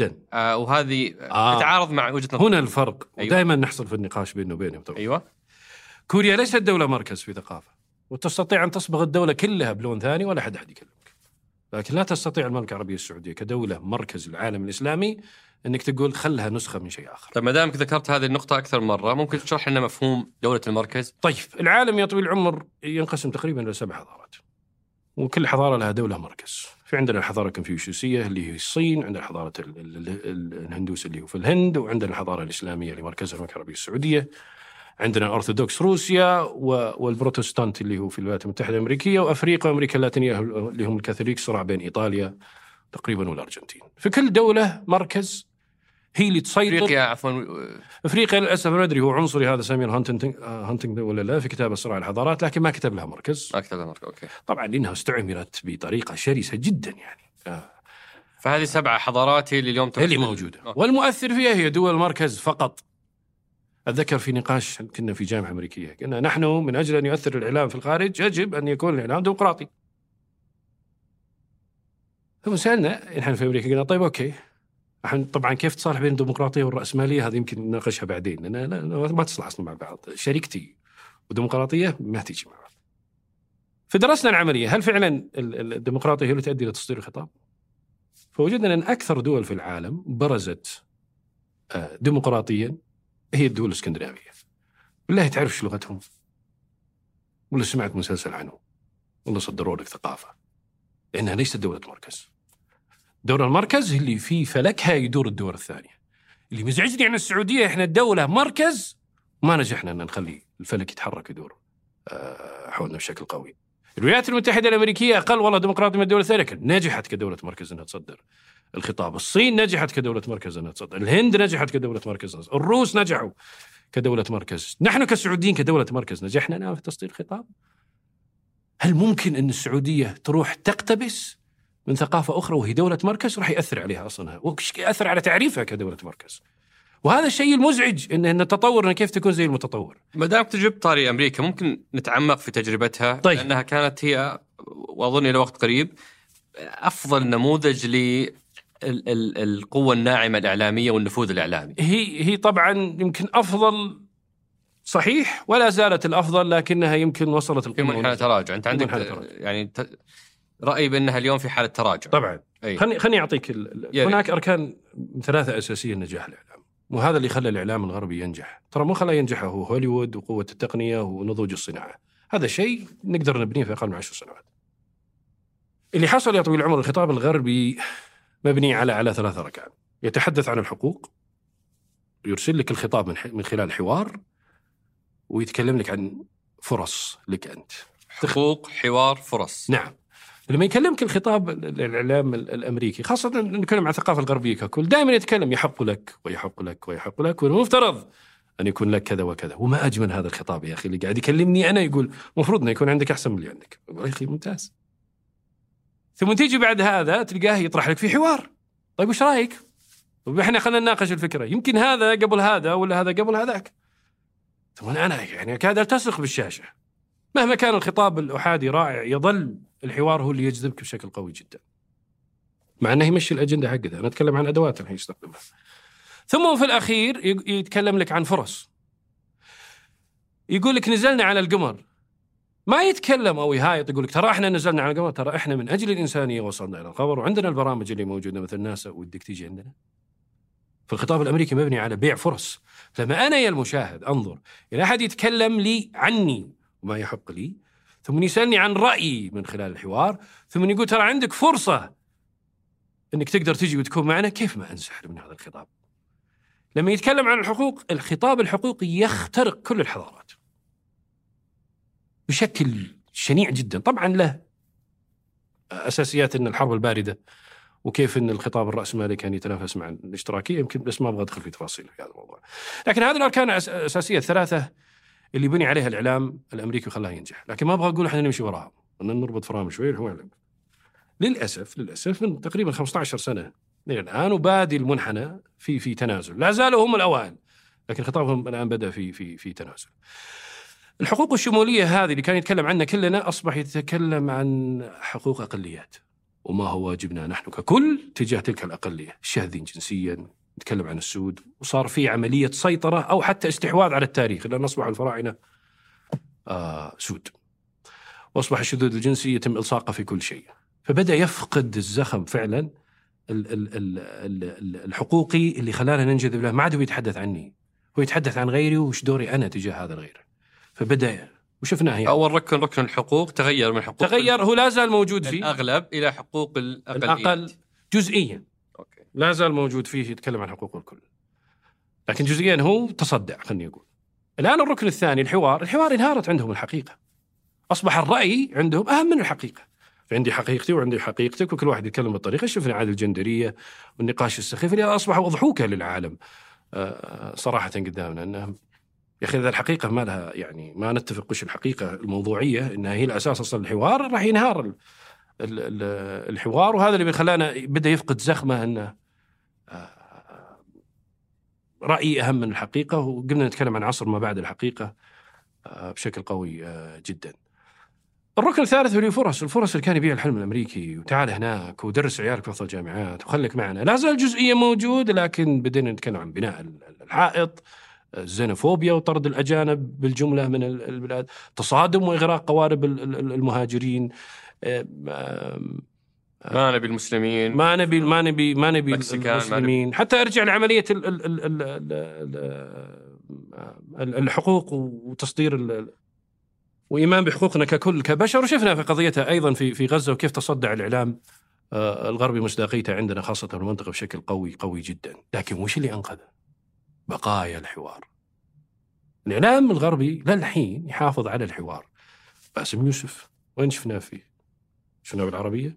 وهذه تتعارض مع وجهة نظر. هنا الفرق. أيوة. دائما نحصل في النقاش بينه وبينهم طبعا. أيوة. كوريا ليست دولة مركز في ثقافة، وتستطيع أن تصبغ الدولة كلها بلون ثاني ولا أحد يكلمك، لكن لا تستطيع المملكة العربية السعودية كدولة مركز العالم الإسلامي أنك تقول خلها نسخة من شيء آخر. طيب ما دامك ذكرت هذه النقطة أكثر مرة، ممكن تشرح لنا مفهوم دولة المركز؟ طيب العالم يا طويل العمر ينقسم تقريبا إلى 7 حضارات، وكل حضارة لها دولة مركز. في عندنا الحضارة الكونفوشيوسية اللي هي الصين، عندنا حضارة الهندوس اللي هو في الهند، وعندنا الحضارة الإسلامية اللي مركزها المملكة العربية السعودية، عندنا الأرثوذكس روسيا، والبروتستانت اللي هو في الولايات المتحدة الأمريكية، وأفريقيا وأمريكا اللاتينية اللي هم الكاثوليك، صراع بين إيطاليا تقريبا والأرجنتين. في كل دولة مركز هي اللي تسيطر. أفريقيا للأسف ما أدري هو عنصري هذا سامير هانتنج ولا لا في كتاب صراع الحضارات، لكن ما كتب لها مركز. أوكي. طبعا لأنها استعمرت بطريقة شرسة جدا يعني. فهذه 7 حضارات اللي اليوم اللي موجودة. والمؤثر فيها هي دول المركز فقط. أتذكر في نقاش كنا في جامعة أمريكية قلنا نحن من أجل أن يؤثر الإعلام في الخارج يجب أن يكون الإعلام ديمقراطي. ثم سألنا نحن في أمريكا قلنا طيب أوكي، طبعا كيف تصالح بين الديمقراطية والرأسمالية؟ هذه يمكن نناقشها بعدين، لأن ما تصلح أصلا مع بعض. شركتي وديمقراطية ما تيجي مع بعض. فدرسنا العملية، هل فعلا الديمقراطية هي اللي تؤدي إلى تصدير الخطاب؟ فوجدنا أن أكثر دول في العالم برزت ديمقراطيا هي الدول الاسكندنافية. بالله تعرفش لغتهم ولا سمعت مسلسل عنهم ولا صدروا لك ثقافة، لأنها ليست دولة مركز. دولة المركز اللي في فلكها يدور الدول الثانية. اللي مزعجني عن السعودية إحنا الدولة مركز ما نجحنا أن نخلي الفلك يتحرك يدور حولنا بشكل قوي. الولايات المتحدة الأمريكية أقل والله ديمقراطية من الدولة الثانية، نجحت كدولة مركز أنها تصدر الخطاب. الصين نجحت كدولة مركز أنها تصدر، الهند نجحت كدولة مركز، الروس نجحوا كدولة مركز. نحن كسعوديين كدولة مركز نجحنا في تصدير الخطاب؟ هل ممكن أن السعودية تروح تقتبس من ثقافة أخرى وهي دولة مركز؟ راح يأثر عليها أصلا، ويأثر على تعريفها كدولة مركز. وهذا الشيء المزعج إن التطور كيف تكون زي المتطور. ما دام تجربة طاري أمريكا ممكن نتعمق في تجربتها. طيب. لأنها كانت هي وأظن إلى وقت قريب أفضل نموذج للقوة الناعمة الإعلامية والنفوذ الإعلامي. هي طبعا يمكن أفضل صحيح، ولا زالت الأفضل، لكنها يمكن وصلت في منحنى تراجع. أنت عندك يعني رأي بأنها اليوم في حالة تراجع. طبعا. خلني أعطيك هناك أركان 3 أساسية لنجاح الإعلام، وهذا اللي خلى الإعلام الغربي ينجح. ترى مو خلاه ينجح هو هوليوود وقوة التقنية ونضوج الصناعة، هذا شيء نقدر نبنيه في أقل من 10 سنوات. اللي حصل يا طويل العمر الخطاب الغربي مبني على 3 أركان. يتحدث عن الحقوق، يرسل لك الخطاب من خلال حوار، ويتكلم لك عن فرص لك أنت. حقوق، حوار، فرص. نعم. لما يكلمك الخطاب الإعلام الأمريكي، خاصة نتكلم عن الثقافة الغربية ككل، دائما يتكلم يحق لك ويحق لك ويحق لك، والمفترض أن يكون لك كذا وكذا. وما أجمل هذا الخطاب يا أخي اللي قاعد يكلمني أنا يقول مفروض أن يكون عندك أحسن من اللي عندك. يا أخي ممتاز. ثم تيجي بعد هذا تلقاه يطرح لك في حوار. طيب وش رأيك؟ طيب إحنا خلنا نناقش الفكرة، يمكن هذا قبل هذا ولا هذا قبل هذاك. ثم أنا يعني كاد ألتصق بالشاشة. مهما كان الخطاب الأحادي رائع، يظل الحوار هو اللي يجذبك بشكل قوي جدا، مع أنه يمشي الأجندة حقتها. أنا أتكلم عن أدوات الحين يستخدمها. ثم في الأخير يتكلم لك عن فرص. يقول لك نزلنا على القمر، ما يتكلم أو يهايط يقول لك ترى إحنا نزلنا على القمر، ترى إحنا من أجل الإنسانية وصلنا إلى القمر، وعندنا البرامج اللي موجودة مثل ناسا، ودك تيجي عندنا. فالخطاب الأمريكي مبني على بيع فرص. لما أنا يا المشاهد أنظر إلى أحد يتكلم لي عني وما يحق لي، ثم يسألني عن رأيي من خلال الحوار، ثم يقول ترى عندك فرصة أنك تقدر تجي وتكون معنا، كيف ما أنسحب من هذا الخطاب؟ لما يتكلم عن الحقوق، الخطاب الحقوقي يخترق كل الحضارات بشكل شنيع جدا. طبعا له أساسيات أن الحرب الباردة وكيف أن الخطاب الرأسمالي كان يتنافس مع الاشتراكية، يمكن بس ما أبغى أدخل في تفاصيل في هذا الموضوع. لكن هذه الأركان الأساسية الثلاثة اللي بني عليها الإعلام الأمريكي وخلاها ينجح. لكن ما أبغى أقول إحنا نمشي وراها، أن نربط فرامل شوي الحوالي. للأسف من تقريبا 15 سنة إلى الآن وبادي المنحنى في تنازل. لا زالوا هم الأوائل، لكن خطابهم الآن بدأ في تنازل. الحقوق الشمولية هذه اللي كان يتكلم عنها كلنا أصبح يتكلم عن حقوق أقليات وما هو واجبنا نحن ككل تجاه تلك الأقلية. الشاذين جنسيا، نتكلم عن السود، وصار في عملية سيطرة أو حتى استحواذ على التاريخ، لأن أصبح الفراعنة سود، وأصبح الشذوذ الجنسي يتم إلصاقه في كل شيء. فبدأ يفقد الزخم فعلا الحقوقي اللي خلانا ننجذب له. ما عاد هو يتحدث عني، هو يتحدث عن غيري وش دوري أنا تجاه هذا الغير. فبدأ وشفناه يعني. أول ركن الحقوق تغير من حقوق، تغير، هو لا زال موجود فيه الأغلب إلى حقوق الأقل جزئيا. لا زال موجود فيه، يتكلم عن حقوق الكل، لكن جزئيا هو تصدع. خلني أقول الآن الركن الثاني الحوار انهارت عندهم الحقيقة. أصبح الرأي عندهم أهم من الحقيقة. عندي حقيقتي وعندي حقيقتك، وكل واحد يتكلم بالطريقة. شفنا عاد الجندرية والنقاش السخيف اللي أصبحوا أضحوكة للعالم صراحة قدامنا. أنهم يا أخي إذا الحقيقة ما لها يعني ما نتفق وش الحقيقة الموضوعية إنها هي الأساس أصلا الحوار، راح ينهار الحوار. وهذا اللي بيخلانا بدأ يفقد زخمه أنه رأي أهم من الحقيقة. وقمنا نتكلم عن عصر ما بعد الحقيقة بشكل قوي جدا. الركن الثالث هو الفرص اللي كان يبيها الحلم الأمريكي، وتعال هناك ودرس عيالك في أفضل الجامعات وخليك معنا. لا زال جزئية موجود، لكن بدينا نتكلم عن بناء الحائط، الزينوفوبيا وطرد الأجانب بالجملة من البلاد، تصادم وإغراق قوارب المهاجرين. ما نبي المسلمين، ما نبي المسلمين. حتى أرجع لعملية الحقوق وتصدير وإيمان بحقوقنا ككل كبشر. وشفنا في قضيتها أيضا في غزة، وكيف تصدع الإعلام الغربي مصداقيته عندنا خاصة في المنطقة بشكل قوي جدا. لكن وش اللي أنقذه؟ بقايا الحوار. الإعلام الغربي للحين يحافظ على الحوار. باسم يوسف وين شفناه فيه؟ شفناه بالعربية.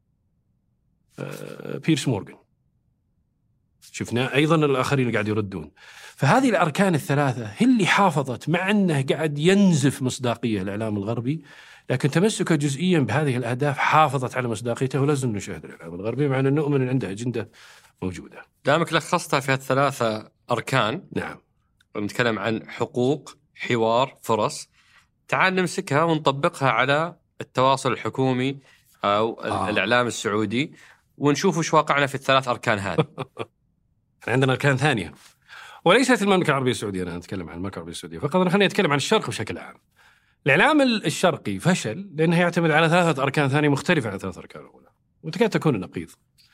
بيرس مورغان شفناه أيضا، الآخرين اللي قاعد يردون. فهذه الأركان الثلاثة هي اللي حافظت، مع أنه قاعد ينزف مصداقية الإعلام الغربي، لكن تمسكه جزئيا بهذه الأهداف حافظت على مصداقيته. ولازم نشاهد الإعلام الغربي مع أن نؤمن أن عنده أجندة موجودة. دامك لخصتها في الثلاثة أركان. نعم. ونتكلم عن حقوق، حوار، فرص. تعال نمسكها ونطبقها على التواصل الحكومي أو الإعلام السعودي، ونشوف وش واقعنا في الثلاث أركان هذه. عندنا أركان ثانية وليست المملكة العربية السعودية. أنا أتكلم عن المملكة العربية السعودية فقط. أنا خليني أتكلم عن الشرق بشكل عام. الإعلام الشرقي فشل لأنه يعتمد على ثلاثة أركان ثانية مختلفة عن ثلاث أركان الأولى، وتكاد تكون النقيض.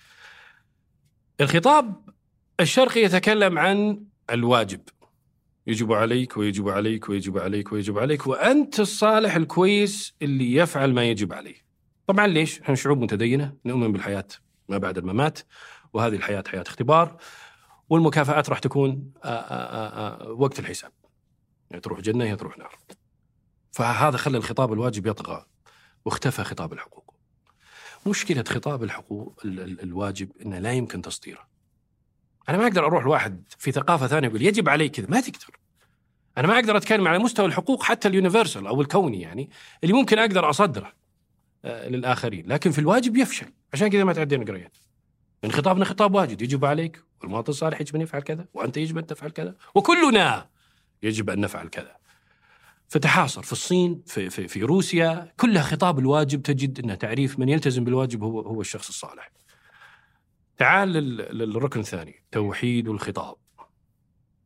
الخطاب الشرقي يتكلم عن الواجب، يجب عليك ويجب عليك ويجب عليك ويجب عليك، وأنت الصالح الكويس اللي يفعل ما يجب عليه. طبعا ليش؟ نحن شعوب متدينة نؤمن بالحياة ما بعد الممات، وهذه الحياة حياة اختبار، والمكافآت راح تكون وقت الحساب، يعني تروح جنة هي تروح نار. فهذا خلى الخطاب الواجب يطغى واختفى خطاب الحقوق. مشكلة خطاب الحقوق الواجب إنه لا يمكن تصديره. أنا ما أقدر أروح لواحد في ثقافة ثانية يقول يجب علي كذا، ما تقدر. أنا ما أقدر أتكلم على مستوى الحقوق حتى اليونيفرسال أو الكوني، يعني اللي ممكن أقدر أصدره للآخرين، لكن في الواجب يفشل. عشان كذا ما تعدينا قريات. من خطابنا خطاب واجب، يجب عليك والمواطن الصالح يجب أن يفعل كذا، وأنت يجب أن تفعل كذا، وكلنا يجب أن نفعل كذا. فتحاصر في الصين، في روسيا، كلها خطاب الواجب. تجد أن تعريف من يلتزم بالواجب هو الشخص الصالح. تعال للركن الثاني، توحيد الخطاب.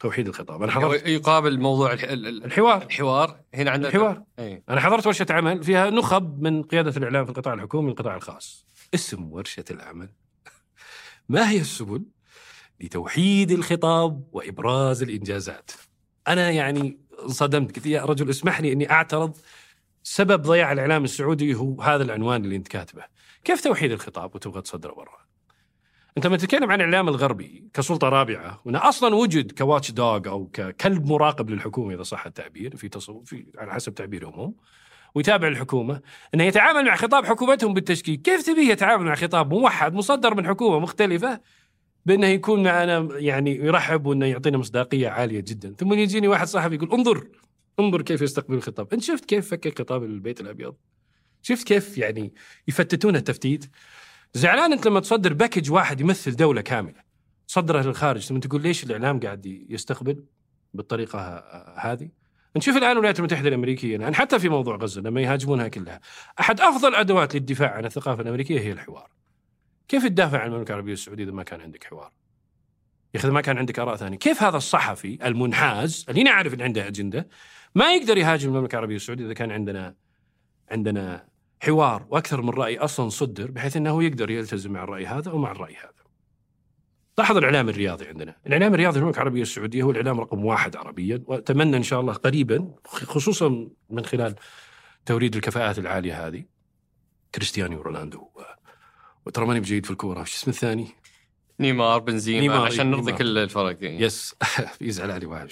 توحيد الخطاب. أنا حضرت يقابل موضوع الحوار هنا عندنا الحوار. أنا حضرت ورشة عمل فيها نخب من قيادة الإعلام في القطاع الحكومي والقطاع الخاص. اسم ورشة العمل ما هي السبل لتوحيد الخطاب وإبراز الإنجازات. أنا يعني انصدمت، قلت يا رجل اسمح لي أني أعترض، سبب ضياع الإعلام السعودي هو هذا العنوان اللي أنت كاتبه. كيف توحيد الخطاب وتبغى تصدره برا؟ أنت ما تتكلم عن الإعلام الغربي كسلطة رابعة، وأنه أصلا وجد كواتش دوغ أو ككلب مراقب للحكومة إذا صح التعبير في على حسب تعبيرهم هم، ويتابع الحكومة أنه يتعامل مع خطاب حكومتهم بالتشكيك. كيف تبيه يتعامل مع خطاب موحد مصدر من حكومة مختلفة بأنه يكون معنا يعني يرحب وأنه يعطينا مصداقية عالية جدا، ثم يجيني واحد صاحب يقول انظر كيف يستقبل الخطاب. أنت شفت كيف فك خطاب البيت الأبيض؟ شفت كيف يعني يفتتون التفتيت؟ زعلان أنت لما تصدر باكج واحد يمثل دولة كاملة تصدره للخارج ثم تقول ليش الإعلام قاعد يستقبل بالطريقة هذه؟ نشوف الآن الولايات المتحدة الأمريكية الآن حتى في موضوع غزة لما يهاجمونها كلها، أحد أفضل أدوات للدفاع عن الثقافة الأمريكية هي الحوار. كيف تدافع عن المملكة العربية السعودية إذا ما كان عندك حوار؟ يا أخي ما كان عندك آراء ثانية. كيف هذا الصحفي المنحاز اللي نعرف إن عنده أجندة ما يقدر يهاجم المملكة العربية السعودية إذا كان عندنا حوار وأكثر من رأي أصلا صدر بحيث أنه يقدر يلتزم مع الرأي هذا ومع الرأي هذا. لاحظ الإعلام الرياضي عندنا، الإعلام الرياضي في المملكة العربية السعودية هو الإعلام رقم 1 عربيا، وأتمنى إن شاء الله قريبا خصوصا من خلال توريد الكفاءات العالية هذه كريستيانو رونالدو، وترى ماني بجيد في الكورة، وش اسم الثاني؟ نيمار بنزيما عشان نرضي كل الفرق. يس يزعل علي واحد.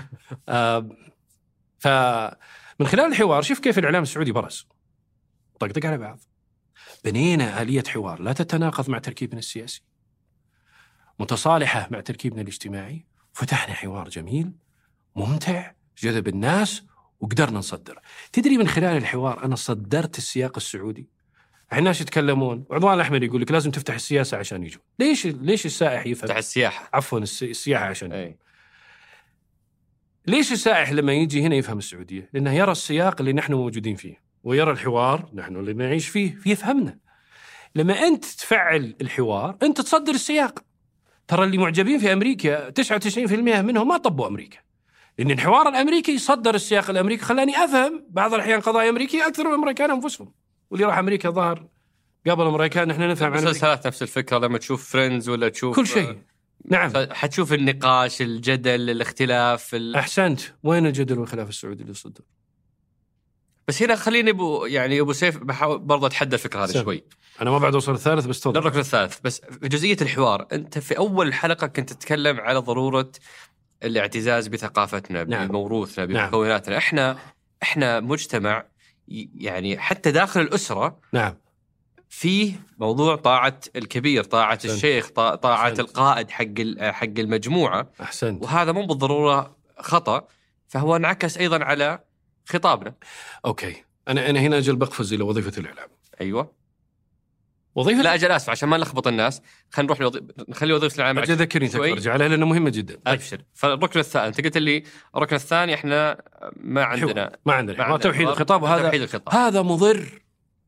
فمن خلال الحوار شوف كيف الإعلام السعودي برز طقطق على بعض. بنينا آلية حوار لا تتناقض مع تركيبنا السياسي، متصالحة مع تركيبنا الاجتماعي، فتحنا حوار جميل ممتع جذب الناس وقدرنا نصدر. تدري من خلال الحوار أنا صدرت السياق السعودي. الناس يتكلمون وعضوان الأحمر يقول لك لازم تفتح السياسة عشان يجون. ليش السائح يفهم؟ تفتح السياحة، عفوا السياحة عشان يجون. ليش السائح لما يجي هنا يفهم السعودية؟ لأنه يرى السياق اللي نحن موجودين فيه ويرى الحوار نحن اللي نعيش فيه يفهمنا. لما أنت تفعل الحوار أنت تصدر السياق. ترى اللي معجبين في أمريكا 99% منهم ما طبوا أمريكا، لأن الحوار الأمريكي صدر السياق الأمريكي خلاني أفهم بعض الأحيان قضايا أمريكية أكثر من الأمريكان أنفسهم. واللي راح أمريكا ظهر قبل الأمريكان نحن نفهم عن مسلسلات نفس الفكرة. لما تشوف فريندز ولا تشوف كل شيء نعم حتشوف النقاش، الجدل، الاختلاف أحسنت. وين الجدل والخلاف السعودي اللي صدر؟ بس هنا خليني أبو سيف بحاول برضه أتحدى الفكرة هذه شوي. أنا ما بعد أوصل الثالث بس تفضل. الركن الثالث بس في جزئية الحوار. أنت في أول الحلقة كنت تتكلم على ضرورة الاعتزاز بثقافتنا، نعم. بموروثنا، بمكوناتنا. إحنا مجتمع يعني حتى داخل الأسرة نعم فيه موضوع طاعة الكبير، طاعة أحسنت. الشيخ، طاعة أحسنت. القائد حق المجموعة. أحسنت. وهذا مو بالضرورة خطأ، فهو انعكس أيضا على خطابنا. أوكي أنا هنا أجل بقفز إلى وظيفة الإعلام. أيوة وظيفة لا أجل أسف عشان ما نلخبط الناس، خلينا نروح نخلي وظيفة الإعلام. أجل ذكرني ترجع عليها لأنه مهمة جدا. أبشر. فالركن الثاني أنت قلت لي الركن الثاني إحنا ما عندنا توحيد الخطاب، وهذا هذا مضر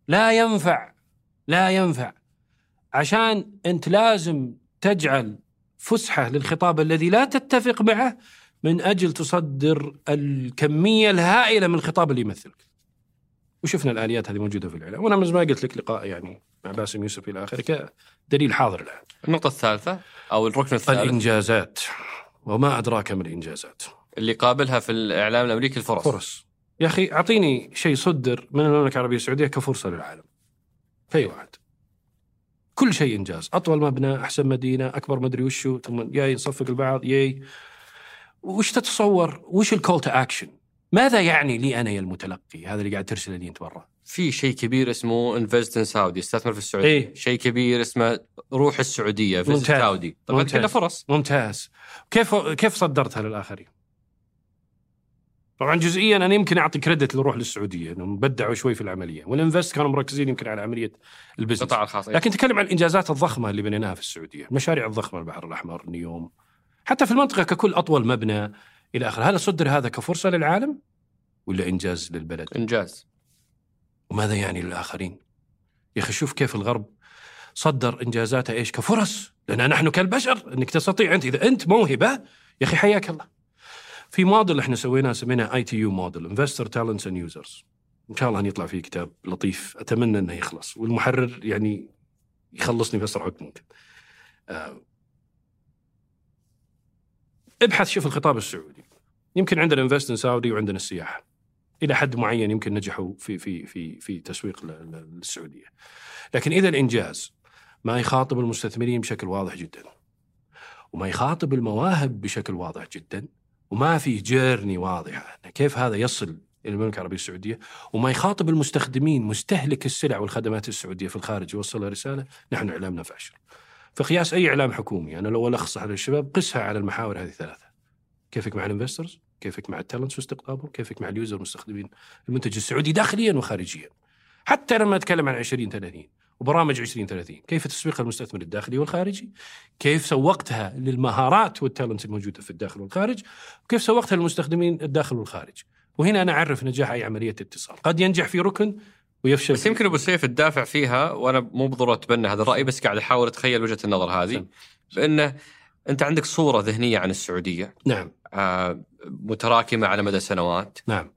لا ينفع عشان أنت لازم تجعل فسحة للخطاب الذي لا تتفق معه من أجل تصدر الكمية الهائلة من الخطاب اللي يمثلك. وشفنا الآليات هذه موجودة في الإعلام، وأنا ما قلت لك لقاء يعني مع باسم يوسف إلى آخره كدليل حاضر الآن. النقطة الثالثة أو الركن الثالث الإنجازات، وما أدراك ما الإنجازات اللي قابلها في الإعلام الأمريكي. الفرص يا أخي أعطيني شيء صدر من المملكة العربية السعودية كفرصة للعالم في واحد. كل شيء إنجاز، أطول مبنى، أحسن مدينة، أكبر مدري وشو، ثم ياي نصفق البعض وش تتصور؟ وش الكول تو أكشن؟ ماذا يعني لي أنا يا المتلقي هذا اللي قاعد ترسل لي أنت برا؟ في شيء كبير اسمه انفست ان سعودي، استثمر في السعودية. إيه؟ شيء كبير اسمه روح السعودية في سعودي. طبعا كلها فرص. ممتاز. كيف صدرتها للآخرين؟ طبعا جزئيا أنا يمكن أعطي كريدت لروح للسعودية إنهم بدعوا شوي في العملية، والانفست كانوا مركزين يمكن على عملية البزنس القطاع الخاص. لكن تكلم عن الإنجازات الضخمة اللي بنيناها في السعودية، المشاريع الضخمة، البحر الأحمر، نيوم، حتى في المنطقة ككل، أطول مبنى إلى آخره. هل صدر هذا كفرصة للعالم ولا إنجاز للبلد؟ إنجاز. وماذا يعني للآخرين؟ يا أخي شوف كيف الغرب صدر إنجازاته إيش كفرص لنا نحن كالبشر، أنك تستطيع أنت إذا أنت موهبة يا أخي حياك الله. في موديل احنا سميناه ITU موديل Investor Talents and Users، إن شاء الله أن يطلع فيه كتاب لطيف، أتمنى أنه يخلص والمحرر يعني يخلصني بأسرع وقت ممكن. ابحث شوف الخطاب السعودي. يمكن عندنا انفستن سعودي وعندنا السياحة إلى حد معين يمكن نجحوا في تسويق للسعودية، لكن إذا الإنجاز ما يخاطب المستثمرين بشكل واضح جدا، وما يخاطب المواهب بشكل واضح جدا، وما فيه جيرني واضحة كيف هذا يصل إلى المملكة العربية السعودية، وما يخاطب المستخدمين مستهلك السلع والخدمات السعودية في الخارج يوصلها رسالة، نحن إعلامنا فاشل. فقياس أي إعلام حكومي أنا لو ألخص على الشباب قسها على المحاور هذه الثلاثة: كيفك مع الانفسترز، كيفك مع التالنتس واستقطابهم، كيفك مع اليوزر المستخدمين المنتج السعودي داخليا وخارجيا. حتى لما أتكلم عن 2030 وبرامج 2030، كيف تسويق المستثمر الداخلي والخارجي، كيف سوقتها للمهارات والتالنت الموجودة في الداخل والخارج، وكيف سوقتها للمستخدمين الداخل والخارج. وهنا أنا أعرف نجاح أي عملية اتصال، قد ينجح في ركن ويفشل. بس يمكن أبو سيف الدافع فيها، وأنا مو بالضرورة أتبنى هذا الرأي، بس قاعد أحاول أتخيل وجهة النظر هذه، بأنه أنت عندك صورة ذهنية عن السعودية. نعم. متراكمة على مدى سنوات. نعم.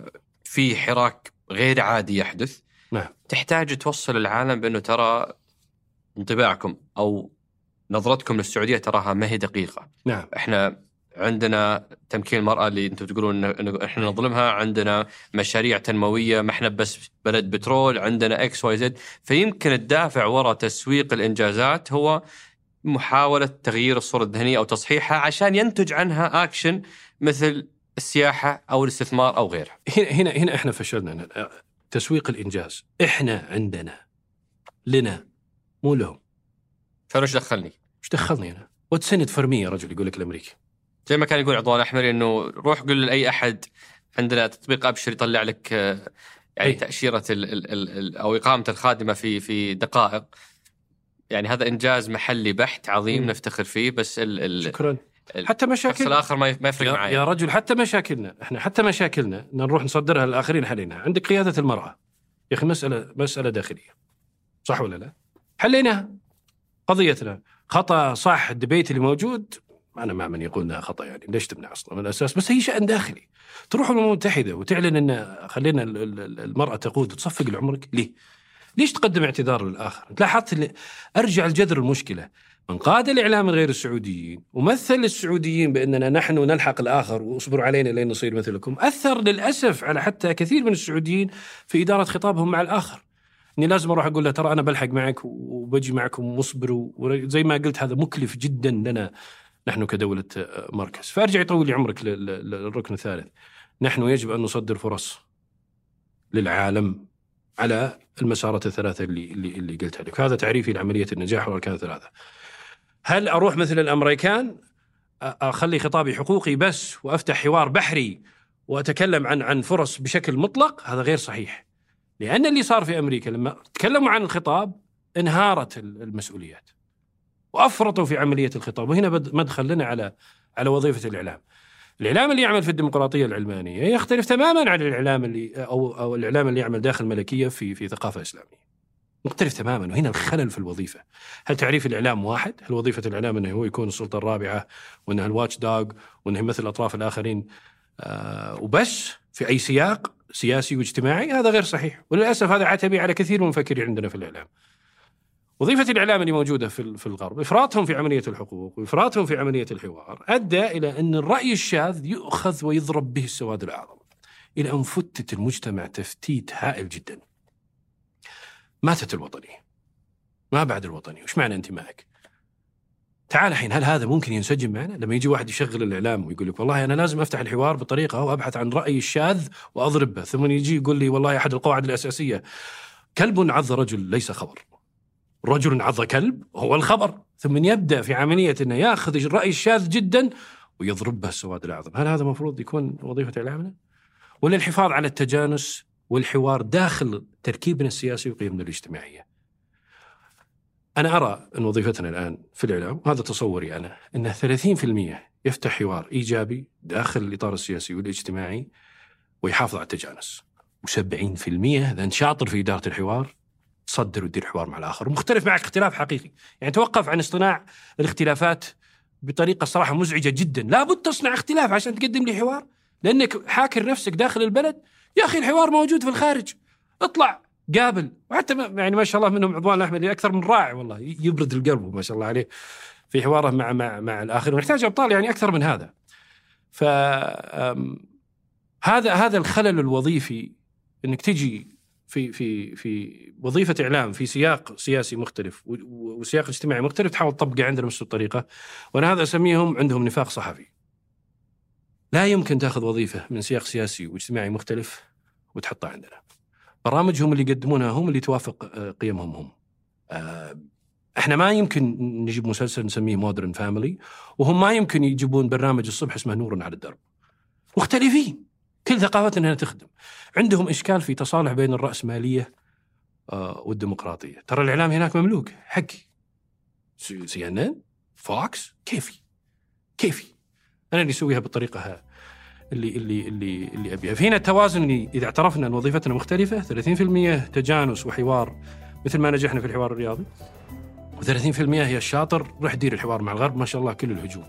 في حراك غير عادي يحدث. نعم. تحتاج توصل العالم بأنه ترى انطباعكم أو نظرتكم للسعودية تراها ما هي دقيقة. نعم. إحنا عندنا تمكين المرأة اللي أنتم تقولون إنه إحنا نظلمها، عندنا مشاريع تنموية، ما إحنا بس بلد بترول، عندنا XYZ. فيمكن الدافع وراء تسويق الإنجازات هو محاولة تغيير الصورة الذهنية أو تصحيحها عشان ينتج عنها أكشن مثل السياحة أو الاستثمار أو غيرها. هنا إحنا فشلنا. تسويق الإنجاز إحنا عندنا لنا مو لهم. فلوش دخلني؟ مش دخلني أنا؟ وتسند فرمية يا رجل، يقول لك الأمريكي. زي ما كان يقول عضوان أحمر إنه روح قل لأي أحد عندنا تطبيق أبشر يطلع لك يعني تأشيرة أو إقامة الخادمة في دقائق. يعني هذا إنجاز محلي بحت عظيم نفتخر فيه، بس شكرا. حتى مشاكل الآخر ما يفرق معي يا رجل. حتى مشاكلنا إحنا، حتى مشاكلنا نروح نصدرها للآخرين حليناها. عندك قيادة المرأة يا أخي، مسألة داخلية، صح ولا لا؟ حليناها قضيتنا. خطأ صح، الدبيت اللي موجود أنا مع من يقول إنها خطأ، يعني ليش تمنع أصلا من الأساس؟ بس هي شأن داخلي. تروح الأمم المتحدة وتعلن إن خلينا المرأة تقود وتصفق لعمرك. ليش تقدم اعتذار للآخر؟ لاحظت أرجع لجذر المشكلة. من قاد الإعلام غير السعوديين ومثل السعوديين بأننا نحن نلحق الآخر واصبروا علينا لين نصير مثلكم، أثر للأسف على حتى كثير من السعوديين في إدارة خطابهم مع الآخر. إني لازم أروح أقول له ترى أنا بلحق معك وبجي معكم مصبر، وزي ما قلت هذا مكلف جدا لنا نحن كدولة مركز. فأرجع يطول لي عمرك للركن الثالث. نحن يجب أن نصدر فرص للعالم على المسارات الثلاثة اللي قلتها لك. هذا تعريفي لعملية النجاح والأركان الثلاثة. هل أروح مثل الأمريكان أخلي خطابي حقوقي بس وأفتح حوار بحري وأتكلم عن فرص بشكل مطلق؟ هذا غير صحيح، لأن اللي صار في أمريكا لما تكلموا عن الخطاب انهارت المسؤوليات وأفرطوا في عملية الخطاب. وهنا مدخل لنا على وظيفة الإعلام. الإعلام اللي يعمل في الديمقراطية العلمانية يختلف تماماً عن الإعلام أو الإعلام اللي يعمل داخل ملكية في ثقافة إسلامية، مختلف تماماً. وهنا الخلل في الوظيفة. هل تعريف الإعلام واحد؟ هل وظيفة الإعلام أنه هو يكون السلطة الرابعة وأنه الواتش دوغ وأنه مثل أطراف الآخرين وبس في أي سياق سياسي واجتماعي؟ هذا غير صحيح، وللأسف هذا عتبي على كثير من المفكرين عندنا في الإعلام. وظيفة الإعلام اللي موجودة في الغرب إفراطهم في عملية الحقوق وإفراطهم في عملية الحوار أدى إلى أن الرأي الشاذ يؤخذ ويضرب به السواد الأعظم، إلى أن فتت المجتمع تفتيت هائل جدا. ماتت الوطنية. ما بعد الوطنية. وش معنى انتمائك؟ تعال الحين، هل هذا ممكن ينسجم معنا؟ لما يجي واحد يشغل الإعلام ويقول لك والله أنا لازم أفتح الحوار بطريقة وأبحث عن رأي الشاذ وأضربه، ثم يجي يقول لي والله أحد القواعد الأساسية كلب عض رجل ليس خبر، رجل عض كلب هو الخبر، ثم يبدأ في عملية أنه يأخذ الرأي الشاذ جدا ويضرب به السواد الأعظم. هل هذا مفروض يكون وظيفة إعلامنا؟ ولا الحفاظ على التجانس والحوار داخل تركيبنا السياسي وقيمنا الاجتماعية؟ أنا أرى أن وظيفتنا الآن في الإعلام، هذا تصوري أنا، أنه 30% يفتح حوار إيجابي داخل الإطار السياسي والاجتماعي ويحافظ على التجانس، و70% إذا أنت شاطر في إدارة الحوار تصدر وتدير حوار مع الآخر ومختلف معك اختلاف حقيقي. يعني توقف عن اصطناع الاختلافات بطريقة صراحة مزعجة جدا. لابد تصنع اختلاف عشان تقدم لي حوار، لأنك حاكر نفسك داخل البلد. يا أخي الحوار موجود في الخارج، اطلع قابل. وحتى يعني ما شاء الله منهم عضوان الأحمد أكثر من رائع والله، يبرد القلب ما شاء الله عليه في حواره مع الآخر. ونحتاج أبطال يعني أكثر من هذا. هذا الخلل الوظيفي، إنك تجي في وظيفة إعلام في سياق سياسي مختلف وسياق اجتماعي مختلف، تحاول تطبقه عندنا بنفس الطريقة. وأنا هذا أسميهم عندهم نفاق صحفي. لا يمكن تأخذ وظيفة من سياق سياسي واجتماعي مختلف وتحطها عندنا. برامجهم اللي يقدمونها هم اللي توافق قيمهم هم. احنا ما يمكن نجيب مسلسل نسميه مودرن فاميلي وهم ما يمكن يجيبون برنامج الصبح اسمه نور على الدرب. مختلفين، كل ثقافتنا هنا تخدم. عندهم إشكال في تصالح بين الرأسمالية والديمقراطية. ترى الإعلام هناك مملوك حقي، CNN، فوكس، كيفي أنا اللي أسويها بالطريقة اللي أبيها. فينا التوازن اللي إذا اعترفنا أن وظيفتنا مختلفة، 30% تجانس وحوار مثل ما نجحنا في الحوار الرياضي، و30% هي الشاطر رح دير الحوار مع الغرب ما شاء الله كل الهجوم.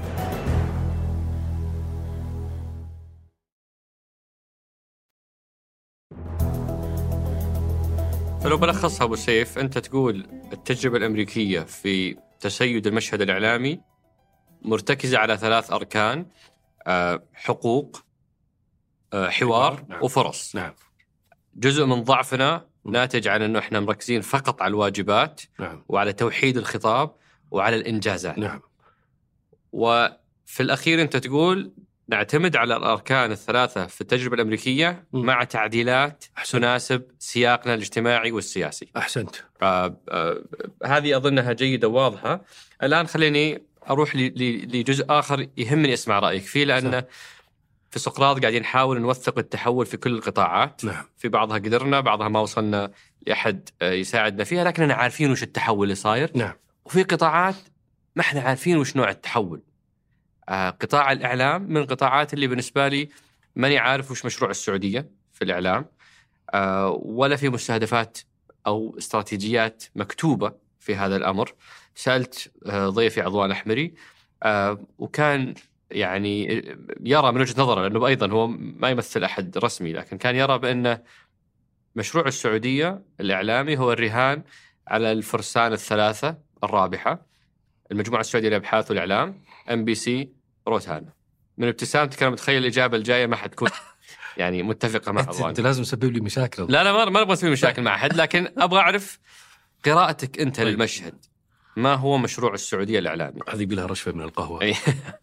فلو بلخصها أبو سيف، أنت تقول التجربة الأمريكية في تسيد المشهد الإعلامي مرتكزة على 3 أركان: حقوق، حوار، نعم. وفرص. نعم. جزء من ضعفنا ناتج عن أنه إحنا مركزين فقط على الواجبات، نعم. وعلى توحيد الخطاب وعلى الإنجازات. نعم. وفي الأخير أنت تقول نعتمد على الأركان ال3 في التجربة الأمريكية مع تعديلات تناسب سياقنا الاجتماعي والسياسي. أحسنت. هذه أظنها جيدة وواضحة. الآن خليني أروح لجزء آخر يهمني أسمع رأيك فيه، لأن في سقراط قاعدين نحاول نوثق التحول في كل القطاعات. نعم. في بعضها قدرنا، بعضها ما وصلنا لأحد يساعدنا فيها، لكننا عارفين وش التحول اللي صاير. نعم. وفي قطاعات ما احنا عارفين وش نوع التحول. قطاع الإعلام من القطاعات اللي بالنسبة لي ماني عارف وش مشروع السعودية في الإعلام، ولا في مستهدفات أو استراتيجيات مكتوبة في هذا الأمر. سألت ضيفي عضوان الأحمري وكان يعني يرى من وجهة نظره، لأنه أيضا هو ما يمثل أحد رسمي، لكن كان يرى بأن مشروع السعودية الإعلامي هو الرهان على الفرسان ال3 الرابحة: المجموعة السعودية للأبحاث والإعلام، MBC، روتانا. من ابتسامتك أنا متخيل الإجابة الجاية ما حتكون يعني متفقة مع عضوان. أنت لازم تسبب لي مشاكل. لا ما نبغى نسوي مشاكل مع أحد، لكن أبغى أعرف قراءتك أنت للمشهد. ما هو مشروع السعودية الإعلامي؟ هذه بلها رشفة من القهوة.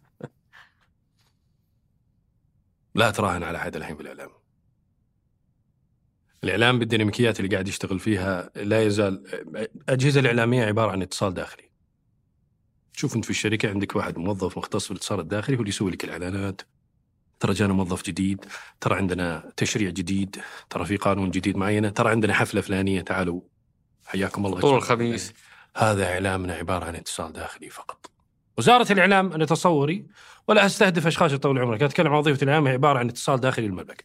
لا تراهن على أحد الحين في الإعلام. الإعلام بالديناميكيات اللي قاعد يشتغل فيها لا يزال. أجهزة الإعلامية عبارة عن اتصال داخلي. شوف أنت في الشركة عندك واحد موظف مختص في الاتصال الداخلي هو اللي يسوي لك الإعلانات. ترى جانا موظف جديد، ترى عندنا تشريع جديد، ترى في قانون جديد معينة، ترى عندنا حفلة فلانية، تعالوا حياكم الله طول الخميس. هذا إعلامنا عبارة عن اتصال داخلي فقط. وزارة الإعلام أنا تصوري ولا أستهدف أشخاص يطول عمرك، أتكلم عن وظيفة الإعلام هي عبارة عن اتصال داخلي للمملكة.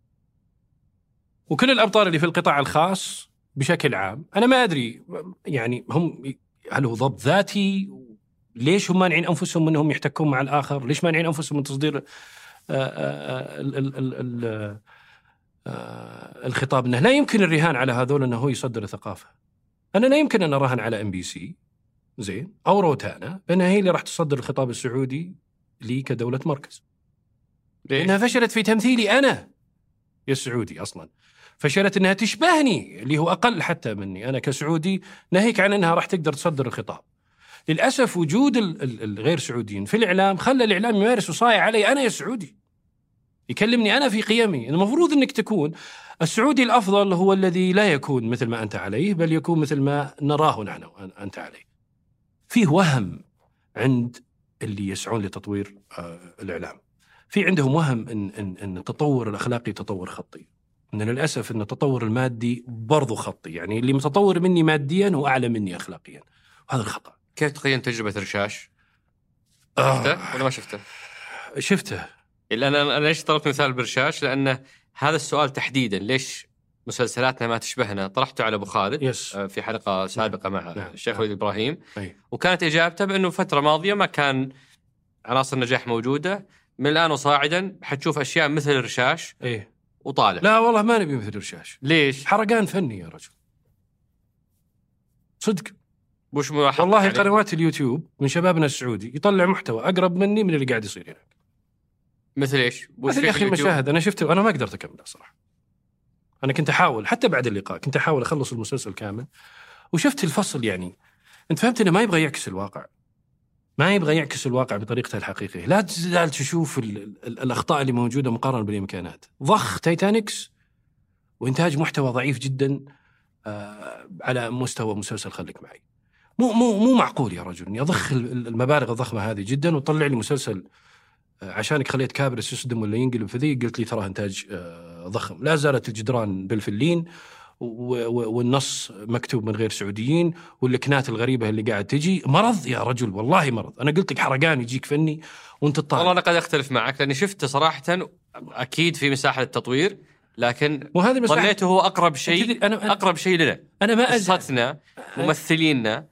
وكل الأبطال اللي في القطاع الخاص بشكل عام أنا ما أدري يعني هم هل هو ضبط ذاتي؟ ليش هم مانعين أنفسهم منهم يحتكون مع الآخر؟ ليش مانعين أنفسهم من تصدير الخطاب؟ أنه لا يمكن الرهان على هذول أنه هو يصدر الثقافة. أنا لا يمكن أن أراهن على MBC زين أو روتانا بأنها هي اللي راح تصدر الخطاب السعودي لي كدولة مركز، لأنها فشلت في تمثيلي أنا يا سعودي. أصلا فشلت أنها تشبهني اللي هو أقل حتى مني أنا كسعودي، ناهيك عن أنها راح تقدر تصدر الخطاب. للأسف وجود الغير سعوديين في الإعلام خلى الإعلام يمارس وصايع علي أنا يا سعودي، يكلمني أنا في قيمي. المفروض أنك تكون السعودي الأفضل هو الذي لا يكون مثل ما أنت عليه، بل يكون مثل ما نراه نحن أنت عليه. فيه وهم عند اللي يسعون لتطوير الإعلام، في عندهم وهم إن التطور الأخلاقي تطور خطي، إن للأسف إن التطور المادي برضو خطي، يعني اللي متطور مني ماديا هو أعلى مني أخلاقيا، وهذا الخطأ. كيف تقيم تجربة رشاش؟ شفته ولا ما شفته؟ شفته. أنا ليش طلبت مثال برشاش؟ لأن هذا السؤال تحديدا، ليش مسلسلاتنا ما تشبهنا طرحته على أبو خالد يس. في حلقة سابقة مع الشيخ وليد إبراهيم. وكانت إجابته بأنه فترة ماضية ما كان عناصر النجاح موجودة، من الآن وصاعدا حتشوف أشياء مثل الرشاش وطالع. لا والله ما نبي مثل الرشاش. ليش؟ حرقان فني يا رجل صدق. وش والله قنوات اليوتيوب من شبابنا السعودي يطلع محتوى أقرب مني من اللي قاعد يصير هناك. مثل إيش؟ مثل يا أخي المشاهد أنا شفته وأنا ما قدرت أكمله صراحة. أنا كنت أحاول حتى بعد اللقاء كنت أحاول أخلص المسلسل كامل وشفت الفصل. يعني أنت فهمت إنه ما يبغى يعكس الواقع، ما يبغى يعكس الواقع بطريقته الحقيقية. لا تزال تشوف الأخطاء اللي موجودة مقارنة بالإمكانات. ضخ تايتانيكس وإنتاج محتوى ضعيف جدا على مستوى مسلسل خليك معي. مو معقول يا رجل إني أضخ المبالغ الضخمة هذه جدا وطلع لي مسلسل عشانك خليت كابرس يصدم ولا ينقلب في ذي قلت لي ترى إنتاج ضخم. لا زالت الجدران بالفلين والنص مكتوب من غير سعوديين واللكنات الغريبة اللي قاعد تجي. مرض يا رجل والله مرض. أنا قلت لك حرقان يجيك فني وانت تطالع. والله أنا قد أختلف معك لأني شفته صراحة أكيد في مساحة للتطوير، لكن ظنيته هو أقرب شيء أقرب شيء لنا. أنا ما قصتنا ممثليننا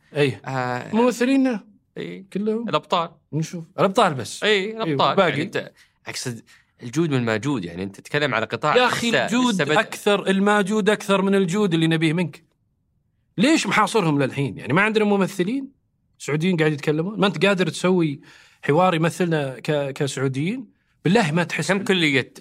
ممثليننا كلهم الأبطال. نشوف الأبطال بس الأبطال يعني أنت أقصد الجود من الموجود. يعني أنت تتكلم على قطاع يا أخي الجود أكثر، الموجود أكثر من الجود اللي نبيه منك. ليش محاصرهم للحين؟ يعني ما عندنا ممثلين سعوديين قاعد يتكلمون؟ ما أنت قادر تسوي حوار يمثلنا كسعوديين؟ بالله ما تحس كم كلية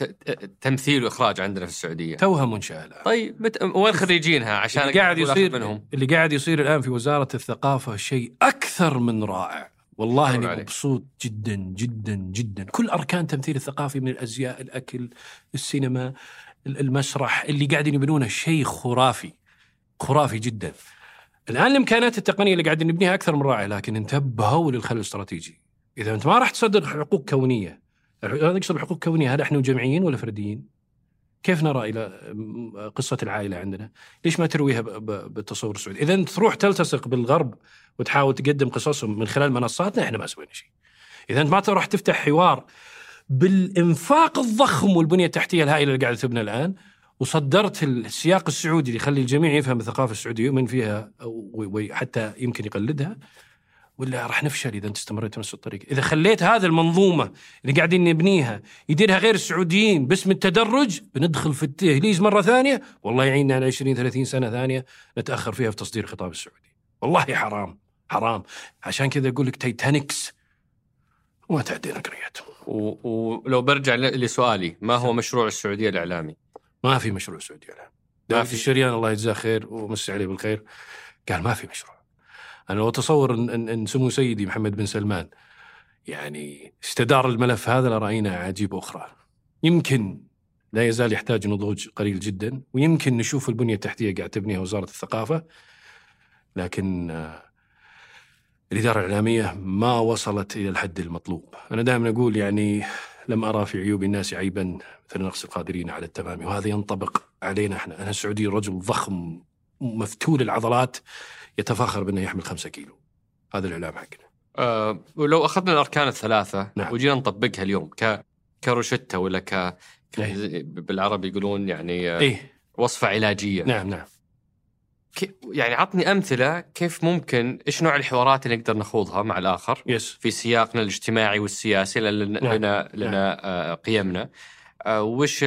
تمثيل وإخراج عندنا في السعودية؟ توها منشأة. طيب وين خريجينها عشان اللي قاعد يصير الآن في وزارة الثقافة شيء أكثر من رائع. والله أنا مبسوط جدا جدا جدا. كل أركان تمثيل الثقافي من الأزياء، الأكل، السينما، المسرح اللي قاعدين يبنونه شيء خرافي خرافي جدا. الآن الإمكانات التقنية اللي قاعدين نبنيها أكثر من رائع، لكن انتبهوا للخلل الاستراتيجي. إذا أنت ما راح تصدق حقوق كونية، هذا يقصد حقوق كونية، هل احنا جمعيين ولا فرديين؟ كيف نرى إلى قصة العائلة عندنا؟ ليش ما ترويها بالتصور السعودي؟ إذا أنت تروح تلتصق بالغرب وتحاول تقدم قصصهم من خلال منصاتنا، احنا ما سوينا شيء. إذا أنت ما تروح تفتح حوار بالإنفاق الضخم والبنية التحتية الهائلة اللي قاعدة تبنى الآن، وصدرت السياق السعودي اللي يخلي الجميع يفهم الثقافة السعودية ويؤمن فيها وحتى يمكن يقلدها، ولا راح نفشل إذا أنت استمريت نفس الطريقة. إذا خليت هذا المنظومة اللي قاعدين نبنيها يديرها غير السعوديين باسم التدرج، بندخل في التهليز مرة ثانية. والله يعيننا على 20-30 سنة ثانية نتأخر فيها في تصدير الخطاب السعودي. والله حرام حرام. عشان كذا أقول لك تايتانيكس وما تعدينا قريته. ولو برجع لسؤالي، ما هو مشروع السعودية الإعلامي؟ ما في مشروع السعودية الإعلامي. داود الشريان الله يجزاه خير ومسي عليه بالخير قال ما في مشروع. أنا لو أتصور أن سمو سيدي محمد بن سلمان يعني استدار الملف هذا لرأينا عجيب أخرى. يمكن لا يزال يحتاج نضوج قليل جدا، ويمكن نشوف البنية التحتية قاعد تبنيها وزارة الثقافة، لكن الإدارة الإعلامية ما وصلت إلى الحد المطلوب. أنا دائما أقول يعني لم أرى في عيوب الناس عيبا مثل نقص القادرين على التمام، وهذا ينطبق علينا احنا. أنا سعودي رجل ضخم مفتول العضلات يتفاخر بأنه يحمل 5 كيلو. هذا الإعلام حقنا. ولو أخذنا الأركان الثلاثة نعم. وجينا نطبقها اليوم كروشتة ولا بالعربي يقولون يعني وصفة علاجية. نعم. يعني عطني أمثلة كيف ممكن، إيش نوع الحوارات اللي نقدر نخوضها مع الآخر في سياقنا الاجتماعي والسياسي لنا قيمنا، وش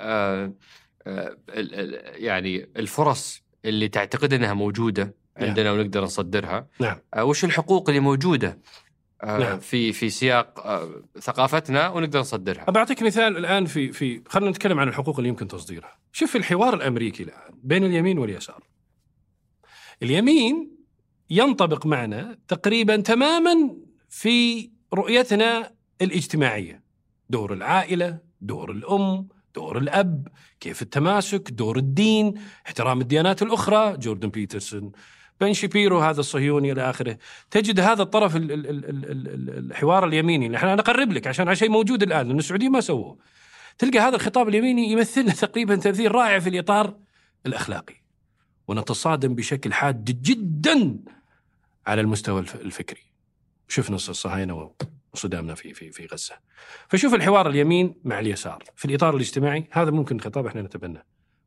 يعني الفرص اللي تعتقد أنها موجودة عندنا ونقدر نصدرها. وش الحقوق اللي موجودة في سياق ثقافتنا ونقدر نصدرها. بعطيك مثال الآن في خلينا نتكلم عن الحقوق اللي يمكن تصديرها. شوف الحوار الأمريكي الآن بين اليمين واليسار. اليمين ينطبق معنا تقريبا تماما في رؤيتنا الاجتماعية، دور العائلة، دور الأم، دور الأب، كيف التماسك، دور الدين، احترام الديانات الأخرى، جوردن بيترسون، بن شابيرو هذا الصهيوني إلى آخره. تجد هذا الطرف الحوار اليميني اللي احنا نقرب لك عشان شيء موجود الآن لأن السعوديين ما سووه. تلقى هذا الخطاب اليميني يمثلنا تقريبا تمثيل رائع في الإطار الأخلاقي، ونتصادم بشكل حاد جدا على المستوى الفكري. شفنا الصهاينة وصدامنا في غزة. فشوف الحوار اليمين مع اليسار في الإطار الاجتماعي، هذا ممكن خطاب احنا نتبناه.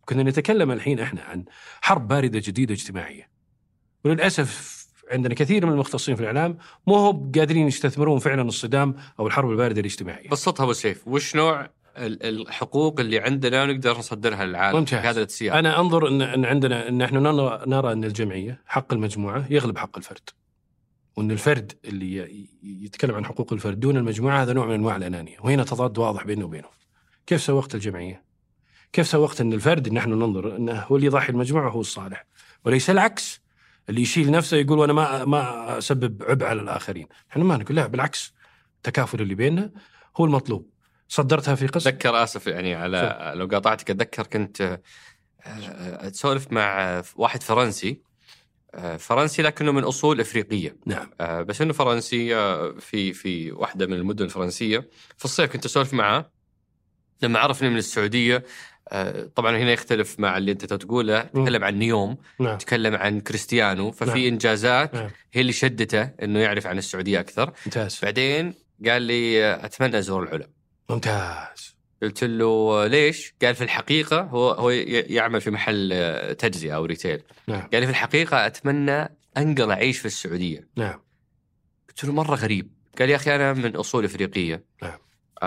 كنا نتكلم الحين احنا عن حرب باردة جديدة اجتماعية، وللأسف عندنا كثير من المختصين في الإعلام مو هو قادرين يستثمرون فعلا الصدام أو الحرب الباردة الاجتماعية. بسطها أبو سيف، وش نوع الحقوق اللي عندنا نقدر نصدرها للعالم في هذا السياق؟ أنا أنظر إن عندنا إن إحنا نرى أن الجمعية حق المجموعة يغلب حق الفرد، وأن الفرد اللي يتكلم عن حقوق الفرد دون المجموعة هذا نوع من أنواع الأنانية، وهنا تضاد واضح بينه وبينه. كيف سوقت الجمعية؟ كيف سوقت أن الفرد نحن ننظر أنه هو اللي يضحي المجموعة هو الصالح، وليس العكس اللي يشيل نفسه يقول وأنا ما أسبب عبء على الآخرين. إحنا ما نقول لا، بالعكس، التكافل اللي بيننا هو المطلوب. صدرتها في قصة. أتذكر، آسف يعني على لو قاطعتك، أتذكر كنت أتسولف مع واحد فرنسي لكنه من أصول إفريقية. نعم. بس إنه فرنسي في واحدة من المدن الفرنسية. في الصيف كنت أسولف معه لما عرفني من السعودية. طبعا هنا يختلف مع اللي أنت تقوله، تكلم عن نيوم، نعم. تكلم عن كريستيانو، ففي نعم. إنجازات نعم. هي اللي شدته إنه يعرف عن السعودية أكثر. ممتاز. بعدين قال لي أتمنى أزور العلا. ممتاز. قلت له ليش؟ قال في الحقيقة هو يعمل في محل تجزئة أو ريتيل. نعم. قال لي في الحقيقة أتمنى أنقل أعيش في السعودية. نعم. قلت له مرة غريب. قال يا أخي أنا من أصول إفريقية. نعم.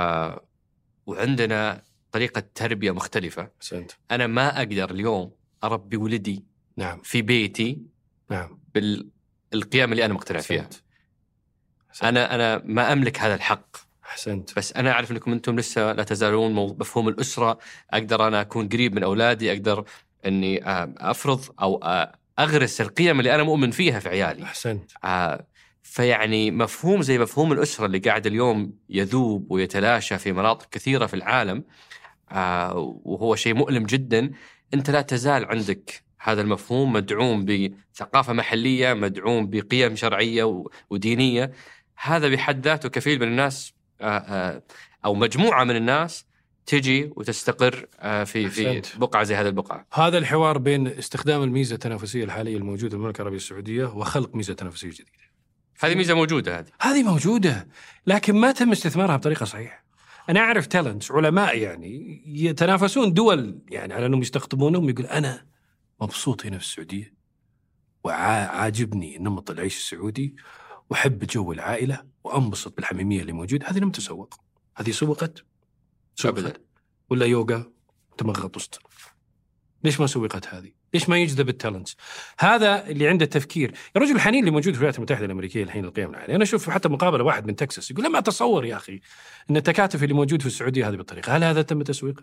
وعندنا طريقة تربية مختلفة. سنت. أنا ما أقدر اليوم أربي ولدي نعم. في بيتي نعم. بالقيم اللي أنا مقتنع فيها. أنا ما أملك هذا الحق. أحسنت. بس أنا أعرف أنكم أنتم لسه لا تزالون مفهوم الأسرة. أقدر أنا أكون قريب من أولادي، أقدر أني أفرض أو أغرس القيم اللي أنا مؤمن فيها في عيالي. أحسنت. فيعني مفهوم زي مفهوم الأسرة اللي قاعد اليوم يذوب ويتلاشى في مناطق كثيرة في العالم، وهو شيء مؤلم جدا. أنت لا تزال عندك هذا المفهوم مدعوم بثقافة محلية، مدعوم بقيم شرعية ودينية. هذا بحد ذاته كفيل من الناس أو مجموعة من الناس تجي وتستقر في بقعة زي هذه البقعة. هذا الحوار بين استخدام الميزة التنافسية الحالية الموجودة في المملكة العربية السعودية وخلق ميزة تنافسية جديدة. هذه ميزة موجودة، هذه موجودة، لكن ما تم استثمارها بطريقة صحيحة. أنا أعرف تالنتس علماء يعني يتنافسون دول يعني على أنهم يستخدمونهم، يقول أنا مبسوط هنا في السعودية وعاجبني نمط العيش السعودي وأحب جو العائلة وأنبسط بالحميمية اللي موجود. هذه لم تسوق، هذه سوقت ولا يوغا تمغط وسط. ليش ما سوقت هذه؟ ليش ما يجذب التالنتس؟ هذا اللي عنده التفكير. يا رجل الحنين اللي موجود في الولايات المتحدة الأمريكية الحين القيم العالية. أنا أشوف حتى مقابلة واحد من تكساس يقول لما أتصور يا أخي أن التكاتف اللي موجود في السعودية هذه بالطريقة. هل هذا تم تسويقه؟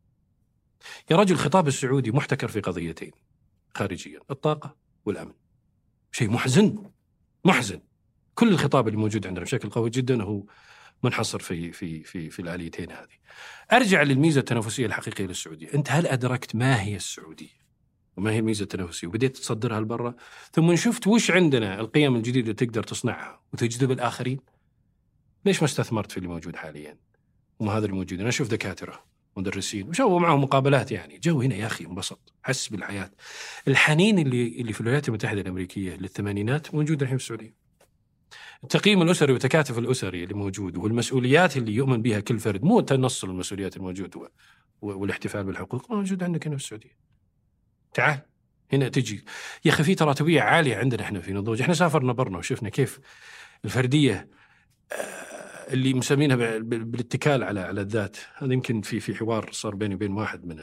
يا رجل الخطاب السعودي محتكر في قضيتين خارجيا، الطاقة والأمن. شيء محزن. كل الخطاب اللي موجود عندنا بشكل قوي جدا هو منحصر في الآليتين هذه. أرجع للميزة التنافسية الحقيقية للسعودية. أنت هل أدركت ما هي السعودية وما هي الميزة التنافسية وبديت تصدرها لبرا، ثم شفت وش عندنا القيم الجديدة اللي تقدر تصنعها وتجذب الآخرين؟ ليش ما استثمرت في اللي موجود حاليا؟ وما هذا الموجود. أنا أشوف دكاترة مدرسين وشوفوا معهم مقابلات، يعني جو هنا يا أخي انبسط، حس بالحياة. الحنين اللي في الولايات المتحدة الأمريكية للثمانينات موجود الحين في السعودية. التقييم الأسري والتكاتف الأسري اللي موجود والمسؤوليات اللي يؤمن بها كل فرد، مو تنصل المسؤوليات الموجود والاحتفال بالحقوق، موجود عندك هنا في السعودية. تعال هنا تجي يا أخي في تراتبية عالية عندنا احنا في نضوج. احنا سافرنا برنا وشفنا كيف الفردية اللي مسمينها بالاتكال على الذات. هذا يمكن في حوار صار بيني وبين واحد من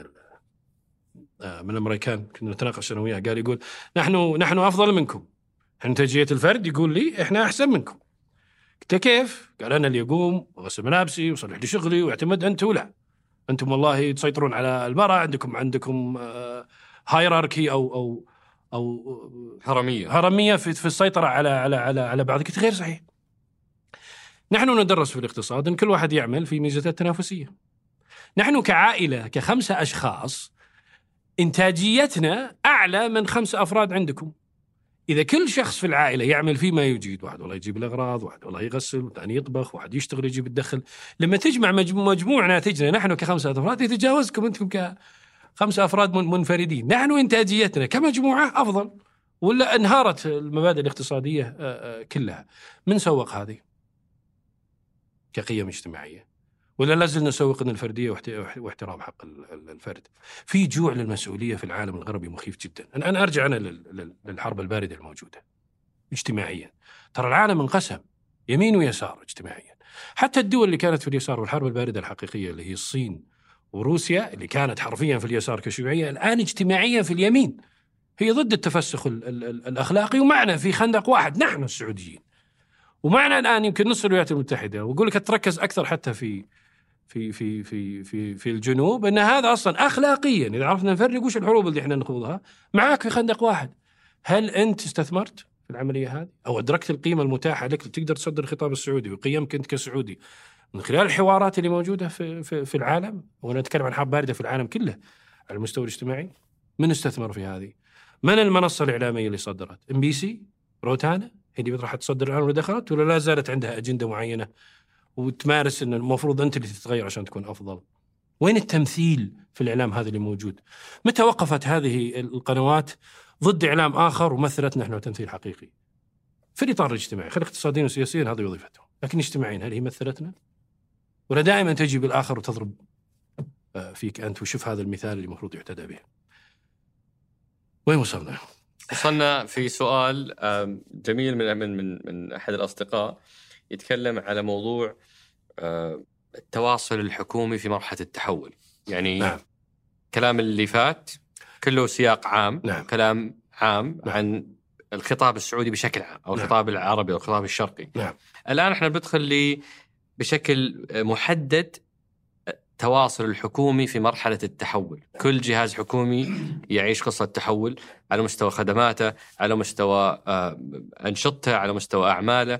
الأمريكان كنا نتناقش أنا وياه، قال يقول نحن أفضل منكم. إنتاجية الفرد يقول لي إحنا أحسن منكم. قلت كيف؟ قال أنا اللي أقوم وأغسل ملابسي وأصلح لي شغلي واعتمد. أنتم لا، أنتم والله تسيطرون على المرأة، عندكم هايراركي أو هرمية في السيطرة على بعض. قلت غير صحيح. نحن ندرس في الاقتصاد أن كل واحد يعمل في ميزته التنافسية. نحن كعائلة ك5 أشخاص إنتاجيتنا أعلى من 5 أفراد عندكم. إذا كل شخص في العائلة يعمل فيما يجيد، واحد والله يجيب الأغراض، واحد والله يغسل، والثاني يطبخ، واحد يشتغل يجيب الدخل، لما تجمع مجموع ناتجنا نحن ك5 أفراد يتجاوزكم أنتم ك5 أفراد منفردين. نحن إنتاجيتنا كمجموعة أفضل، ولا انهارت المبادئ الاقتصادية كلها. من سوق هذه كقيم اجتماعية ولا لازلنا نسوق أن الفردية واحترام حق الفرد؟ في جوع للمسؤولية في العالم الغربي مخيف جدا. أنا أرجع للحرب الباردة الموجودة اجتماعيا. ترى العالم انقسم يمين ويسار اجتماعيا. حتى الدول اللي كانت في اليسار والحرب الباردة الحقيقية اللي هي الصين وروسيا اللي كانت حرفيا في اليسار كشيوعية، الآن اجتماعيا في اليمين، هي ضد التفسخ الأخلاقي، ومعنا في خندق واحد نحن السعوديين، ومعنا الآن يمكن نص الولايات المتحدة. وأقول لك تركز أكثر حتى في في في في في في الجنوب، أن هذا أصلا أخلاقيا إذا عرفنا نفرق وش الحروب اللي إحنا نخوضها معاك في خندق واحد. هل أنت استثمرت في العملية هذه أو أدركت القيمة المتاحة لك تقدر تصدر الخطاب السعودي وقيمك أنت كسعودي من خلال الحوارات اللي موجودة في العالم؟ وأنا أتكلم عن حرب باردة في العالم كله على المستوى الاجتماعي. من استثمر في هذه؟ من المنصة الإعلامية اللي صدرت؟ MBC روتانا هي اللي راح تصدر الآن، ولا دخلت ولا لا زالت عندها أجندة معينة وتمارس أن المفروض أنت اللي تتغير عشان تكون أفضل؟ وين التمثيل في الإعلام هذا اللي موجود؟ متى وقفت هذه القنوات ضد إعلام آخر ومثلت نحن تمثيل حقيقي في الإطار الاجتماعي؟ خلي اقتصاديا وسياسيا هذه وظيفتهم، لكن اجتماعيا هل هي مثلتنا؟ ولا دائما تجي بالآخر وتضرب فيك أنت؟ وشوف هذا المثال اللي المفروض يعتدى به. وين وصلنا؟ وصلنا في سؤال جميل من أحد الأصدقاء يتكلم على موضوع التواصل الحكومي في مرحلة التحول. يعني نعم. كلام اللي فات كله سياق عام. نعم. كلام عام. نعم. عن الخطاب السعودي بشكل عام أو الخطاب نعم. العربي أو الخطاب الشرقي. نعم. الآن احنا بندخل بشكل محدد التواصل الحكومي في مرحلة التحول. كل جهاز حكومي يعيش قصة تحول على مستوى خدماته، على مستوى أنشطته، على مستوى أعماله.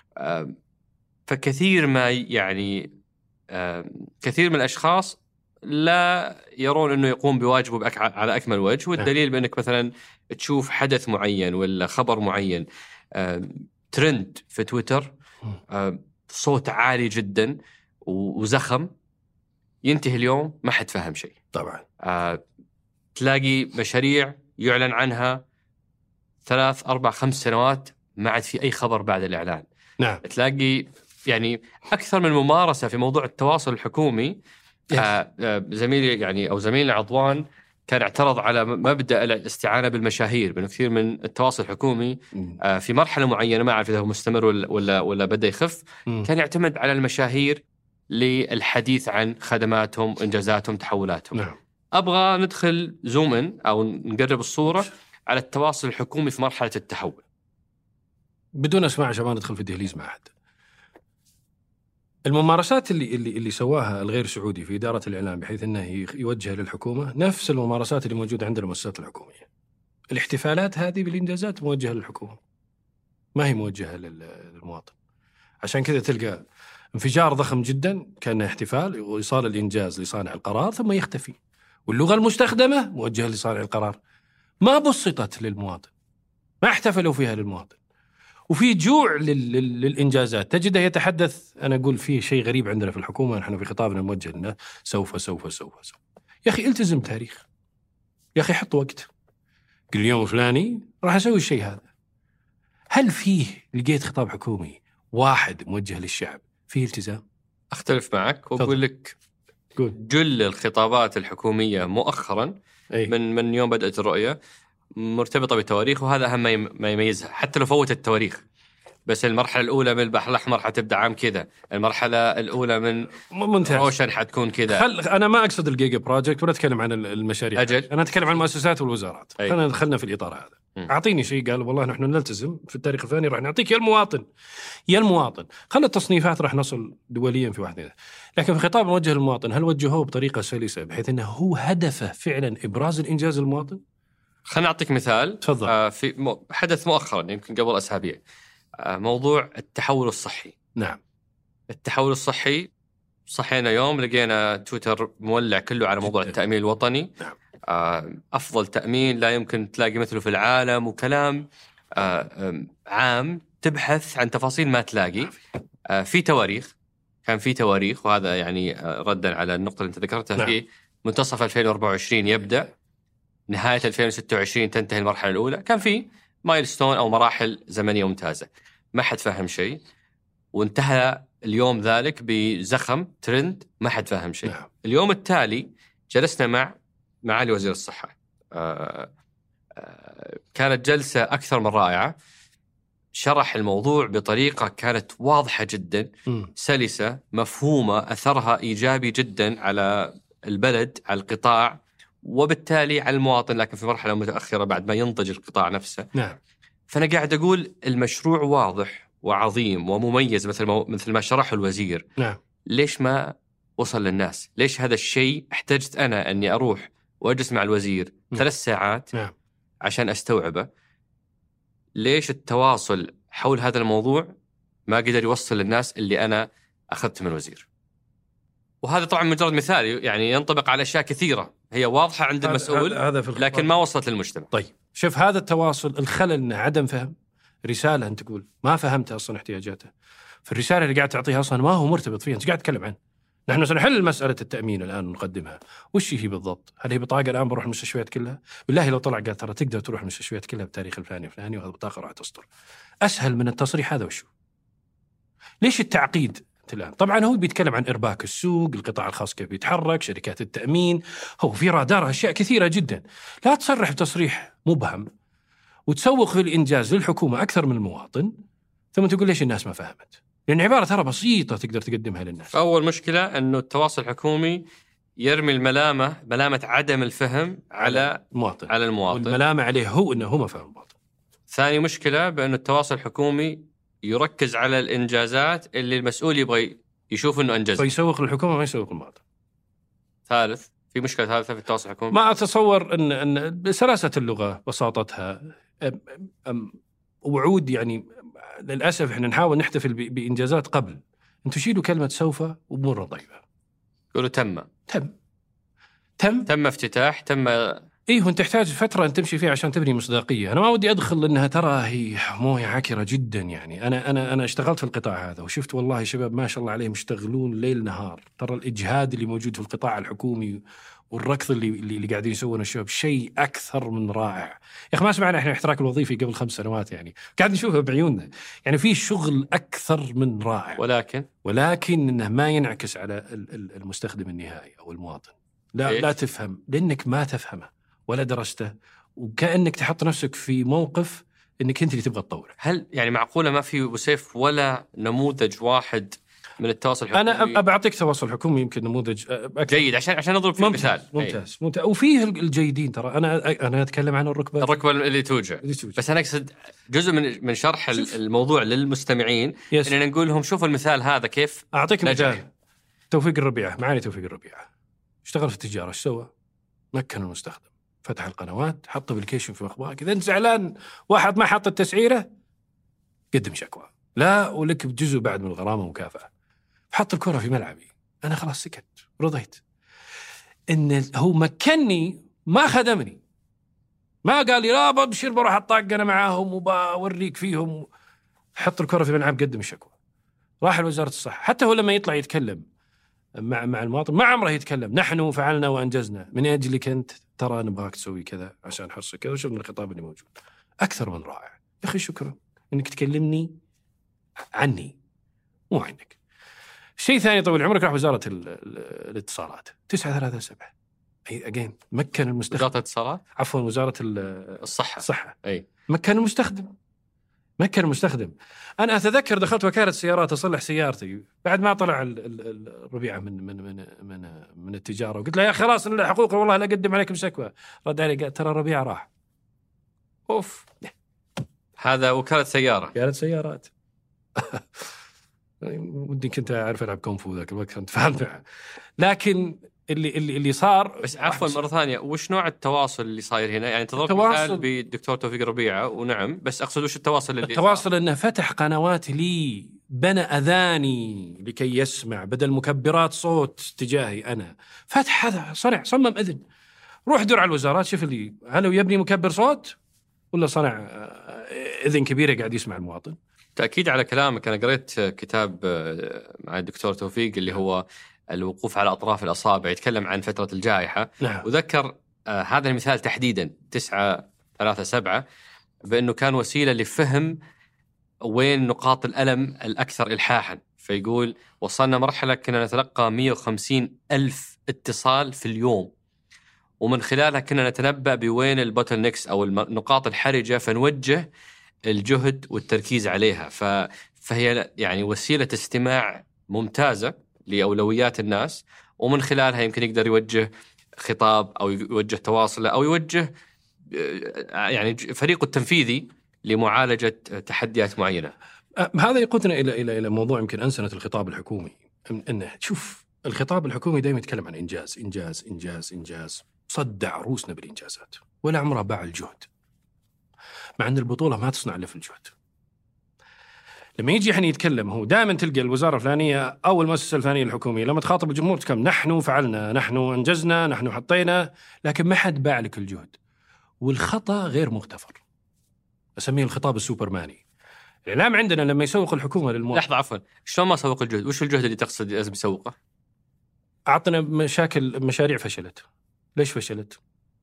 فكثير ما يعني كثير من الأشخاص لا يرون أنه يقوم بواجبه على أكمل وجه. والدليل بأنك مثلا تشوف حدث معين ولا خبر معين ترند في تويتر، صوت عالي جدا وزخم، ينتهي اليوم ما حد فهم شيء. طبعا تلاقي مشاريع يعلن عنها 3 4 5 سنوات ما عاد في أي خبر بعد الإعلان. نعم. تلاقي يعني أكثر من ممارسة في موضوع التواصل الحكومي. زميلي يعني أو زميلنا عضوان كان اعترض على مبدأ الاستعانة بالمشاهير. بأنه كثير من التواصل الحكومي في مرحلة معينة ما أعرف إذا هو مستمر ولا بدأ يخف، كان يعتمد على المشاهير للحديث عن خدماتهم، إنجازاتهم، تحولاتهم. نعم. أبغى ندخل زومن أو نقرب الصورة على التواصل الحكومي في مرحلة التحول بدون أسماء عشان ما ندخل في دهليز مع أحد. الممارسات اللي سواها الغير سعودي في إدارة الإعلام بحيث أنه يوجه للحكومة نفس الممارسات اللي موجودة عند المؤسسات الحكومية. الاحتفالات هذه بالإنجازات موجهة للحكومة، ما هي موجهة للمواطن. عشان كذا تلقى انفجار ضخم جدا كان احتفال وإيصال الإنجاز لصانع القرار ثم يختفي، واللغة المستخدمة موجهة لصانع القرار، ما بسطت للمواطن، ما احتفلوا فيها للمواطن. وفي جوع للإنجازات تجده يتحدث. أنا أقول فيه شيء غريب عندنا في الحكومة، نحن في خطابنا موجه لنا سوف سوف سوف سوف. يا أخي التزم تاريخ، يا أخي حط وقت، قل اليوم الفلاني راح أسوي الشيء هذا. هل فيه لقيت خطاب حكومي واحد موجه للشعب فيه التزام؟ أختلف معك وأقول لك جل الخطابات الحكومية مؤخرا من يوم بدأت الرؤية مرتبطة بتواريخ، وهذا أهم ما يميزها. حتى لو فوت التواريخ، بس المرحلة الأولى من البحر الأحمر حتبدأ عام كذا، المرحلة الأولى من روشن حتكون كذا. أنا ما أقصد الجيجا بروجكت ولا أتكلم عن المشاريع. أنا أتكلم عن المؤسسات والوزارات. خلينا دخلنا في الإطار هذا. أعطيني شيء قال والله نحن نلتزم في التاريخ الفلاني راح نعطيك يا المواطن. خلنا التصنيفات راح نصل دوليا في واحد. لكن في خطاب موجه للمواطن هل وجهوه بطريقة سلسة بحيث أنه هو هدفه فعلا إبراز الإنجاز المواطن؟ خلنا أعطيك مثال. في حدث مؤخرا يمكن قبل أسابيع، موضوع التحول الصحي. نعم. التحول الصحي، صحينا يوم لقينا تويتر مولع كله على موضوع التأمين الوطني. نعم. أفضل تأمين لا يمكن تلاقي مثله في العالم، وكلام عام تبحث عن تفاصيل ما تلاقي. في تواريخ، كان في تواريخ، وهذا يعني ردا على النقطة اللي أنت ذكرتها. نعم. في منتصف 2024 يبدأ، نهاية 2026 تنتهي المرحلة الأولى. كان في مايلستون أو مراحل زمنية ممتازة، ما حد فهم شيء، وانتهى اليوم ذلك بزخم ترند ما حد فاهم شيء. نعم. اليوم التالي جلسنا مع معالي وزير الصحة، كانت جلسة أكثر من رائعة، شرح الموضوع بطريقة كانت واضحة جدا، سلسة، مفهومة، أثرها إيجابي جدا على البلد، على القطاع، وبالتالي على المواطن، لكن في مرحلة متأخرة بعد ما ينضج القطاع نفسه. نعم. فأنا قاعد أقول المشروع واضح وعظيم ومميز مثل ما شرحه الوزير. نعم. ليش ما وصل للناس؟ ليش هذا الشيء احتجت أنا أني أروح وأجلس مع الوزير 3 ساعات نعم. عشان أستوعبه؟ ليش التواصل حول هذا الموضوع ما قدر يوصل للناس اللي أنا أخذت من الوزير؟ وهذا طبعا مجرد مثال، يعني ينطبق على أشياء كثيرة هي واضحة عند المسؤول لكن ما وصلت للمجتمع. طيب شوف هذا التواصل، الخلل إنه عدم فهم رسالة. أنت تقول ما فهمت أصلا احتياجاته، في الرسالة اللي قاعد تعطيها أصلا ما هو مرتبط فيها. أنت قاعد تتكلم عنه. نحن سنحل مسألة التأمين الآن ونقدمها. وش هي بالضبط؟ هل هي بطاقة الآن بروح المستشفيات كلها؟ بالله لو طلع قال ترى تقدر تروح المستشفيات كلها بتاريخ الفلاني وفلاني وهذا بطاقة راح تصدر. أسهل من التصريح هذا وشو؟ ليش التعقيد الآن؟ طبعا هو بيتكلم عن إرباك السوق، القطاع الخاص كيف بيتحرك، شركات التأمين، هو في رادار أشياء كثيرة جدا. لا تصرح بتصريح مبهم وتسوق في الإنجاز للحكومة أكثر من المواطن ثم تقول ليش الناس ما فهمت، لأن عبارة ترى بسيطة تقدر تقدمها للناس. أول مشكلة أنه التواصل الحكومي يرمي ملامة عدم الفهم على المواطن، والملامة عليه هو أنه هو ما فهم المواطن. ثاني مشكلة بأن التواصل الحكومي يركز على الإنجازات اللي المسؤول يبغى يشوف أنه أنجزها، فيسوق للحكومة ما يسوق المواطن. ثالث، في مشكلة ثالثة في التواصل الحكومي، ما أتصور أن بسلاسة اللغة، بساطتها، وعود، يعني للأسف إحنا نحاول نحتفل بإنجازات قبل. أنتوا شيلوا كلمة سوف وبمرة طيبة، يقولوا تم افتتاح، تم. إيه، وأنت تحتاج فترة أن تمشي فيها عشان تبني مصداقية. أنا ما ودي أدخل إنها ترى هي موية عكرة جدا. يعني أنا اشتغلت في القطاع هذا وشفت والله شباب ما شاء الله عليهم يشتغلون ليل نهار. ترى الإجهاد اللي موجود في القطاع الحكومي والركض اللي قاعدين يسوونه الشباب شيء أكثر من رائع. يا أخي ما سمعنا إحنا الاحتراق الوظيفي قبل 5 سنوات، يعني قاعد نشوفه بعيوننا. يعني في شغل أكثر من رائع، ولكن إنه ما ينعكس على المستخدم النهائي أو المواطن. لا تفهم لأنك ما تفهمه ولا درسته، وكأنك تحط نفسك في موقف إنك أنت اللي تبغى تطوره. هل يعني معقولة ما في أبو سيف ولا نموذج واحد من التواصل الحكومي؟ أنا أبعطيك تواصل حكومي يمكن نموذج أكثر جيد عشان نضرب فيه مثال. ممتاز. وفيه الجيدين ترى. أنا أتكلم عن الركبة اللي توجع. بس أنا أقصد جزء من شرح الموضوع للمستمعين إننا نقول لهم شوفوا المثال هذا كيف. أعطيك مثال. توفيق الربيعة، معالي توفيق الربيعة اشتغل في التجارة. ايش سوى؟ مكن المستخدم، فتح القنوات، حط ابلكيشن في مخباك. إذا أنت زعلان واحد ما حط التسعيرة قدم شكوى، لا ولك بجزء بعد من الغرامة مكافأة. حط الكرة في ملعبي، أنا خلاص سكت رضيت. إن هو مكنني ما خدمني، ما قال لي لا ببشر بروح أطاق أنا معاهم وبوريك فيهم. حط الكرة في ملعب، قدم الشكوى، راح لوزارة الصحة. حتى هو لما يطلع يتكلم مع المواطن ما عمره يتكلم نحن فعلنا وأنجزنا من أجلك أنت، ترى نبغاك تسوي كذا عشان حصل كذا. وشوف من الخطاب اللي موجود أكثر من رائع. يا أخي شكرا إنك تكلمني عني مو عنك. شيء ثاني طويل عمرك، راح وزارة الاتصالات 937 أجين مكن المستخدم. وزارة الاتصالات، عفوا وزارة الصحة. أي مكن المستخدم. أنا أتذكر دخلت وكالة سيارات أصلح سيارتي بعد ما طلع الربيعة من التجارة، وقلت له يا خلاص إن حقوقي والله لا أقدم عليكم شكوى. رد علي قال ترى الربيعة راح. أوف، هذا وكالة سيارات. ودي كنت أعرف ألعب كونفو ذاك الوقت، كنت فاهم. لكن اللي صار. بس عفوا مرة ثانية، وش نوع التواصل اللي صاير هنا؟ يعني تضرب مثال بالدكتور توفيق الربيعة، ونعم، بس أقصد وش التواصل إنه فتح قنوات لي، بنى أذاني لكي يسمع بدل مكبرات صوت تجاهي أنا. فتح هذا، صمم أذن. روح دور على الوزارات شوف اللي هل هو يبني مكبر صوت ولا صنع إذن كبيرة قاعد يسمع المواطن. تأكيد على كلامك، أنا قريت كتاب مع الدكتور توفيق اللي هو الوقوف على أطراف الأصابع، يتكلم عن فترة الجائحة. نعم. وذكر هذا المثال تحديدا 937 بأنه كان وسيلة لفهم وين نقاط الألم الأكثر إلحاحا. فيقول وصلنا مرحلة كنا نتلقى 150 ألف اتصال في اليوم، ومن خلالها كنا نتنبأ بوين البوتل نيكس أو النقاط الحرجة فنوجه الجهد والتركيز عليها. فهي يعني وسيلة استماع ممتازة لأولويات الناس، ومن خلالها يمكن يقدر يوجه خطاب أو يوجه تواصله أو يوجه يعني فريقه التنفيذي لمعالجة تحديات معينة. هذا يقودنا إلى موضوع يمكن أنسنة الخطاب الحكومي. إنه شوف الخطاب الحكومي دائما يتكلم عن إنجاز إنجاز إنجاز إنجاز، صدع روسنا بالإنجازات ولا عمره باع الجهد، مع أن البطولة ما تصنع إلا في الجهد. لما يجي يعني يتكلم هو دائما تلقى الوزارة الفلانية أو المؤسسة الفلانية الحكومية لما تخاطب الجمهور تكلم نحن فعلنا، نحن أنجزنا، نحن حطينا، لكن ما حد باع لك الجهد. والخطأ غير مغتفر، أسميه الخطاب السوبرماني. الإعلام عندنا لما يسوق الحكومة للمواطن، لحظة عفوا، شلون ما سوق الجهد؟ وش الجهد اللي تقصد لازم يسوقه؟ أعطنا مشاريع فشلت. ليش فشلت؟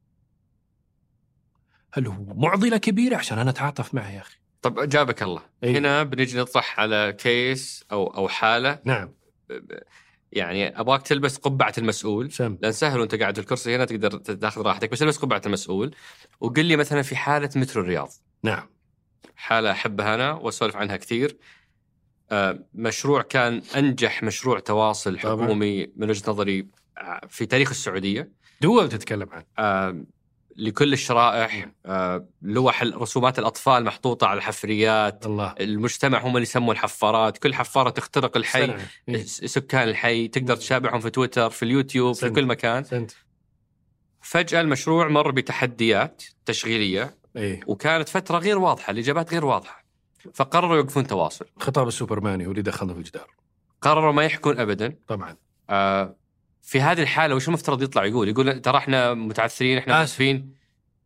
هل هو معضلة كبيرة عشان أنا أتعاطف معها يا أخي؟ طب جابك الله. أيه؟ هنا بنجي نطرح على كيس أو حالة. نعم. يعني أبغاك تلبس قبعة المسؤول، لأن سهل وأنت قاعد في الكرسي هنا تقدر تاخذ راحتك، بس البس قبعة المسؤول وقل لي مثلا في حالة مترو الرياض. نعم. حالة أحبها أنا وأسولف عنها كثير. مشروع كان أنجح مشروع تواصل حكومي من وجهة نظري في تاريخ السعودية. دول تتكلم عنه. لكل الشرائح، لوح رسومات الأطفال محطوطة على الحفريات. الله. المجتمع هم اللي يسموا الحفارات، كل حفارة تخترق الحي. سكان الحي تقدر تشابعهم في تويتر، في اليوتيوب، في كل مكان. فجأة المشروع مر بتحديات تشغيلية. وكانت فترة غير واضحة، الإجابات غير واضحة، فقرروا يوقفون تواصل. خطاب السوبرماني هو اللي دخلنا في الجدار. قرروا ما يحكون أبدا. طبعا. في هذه الحالة وش المفترض يطلع يقول ترى احنا متعثرين، احنا آسفين،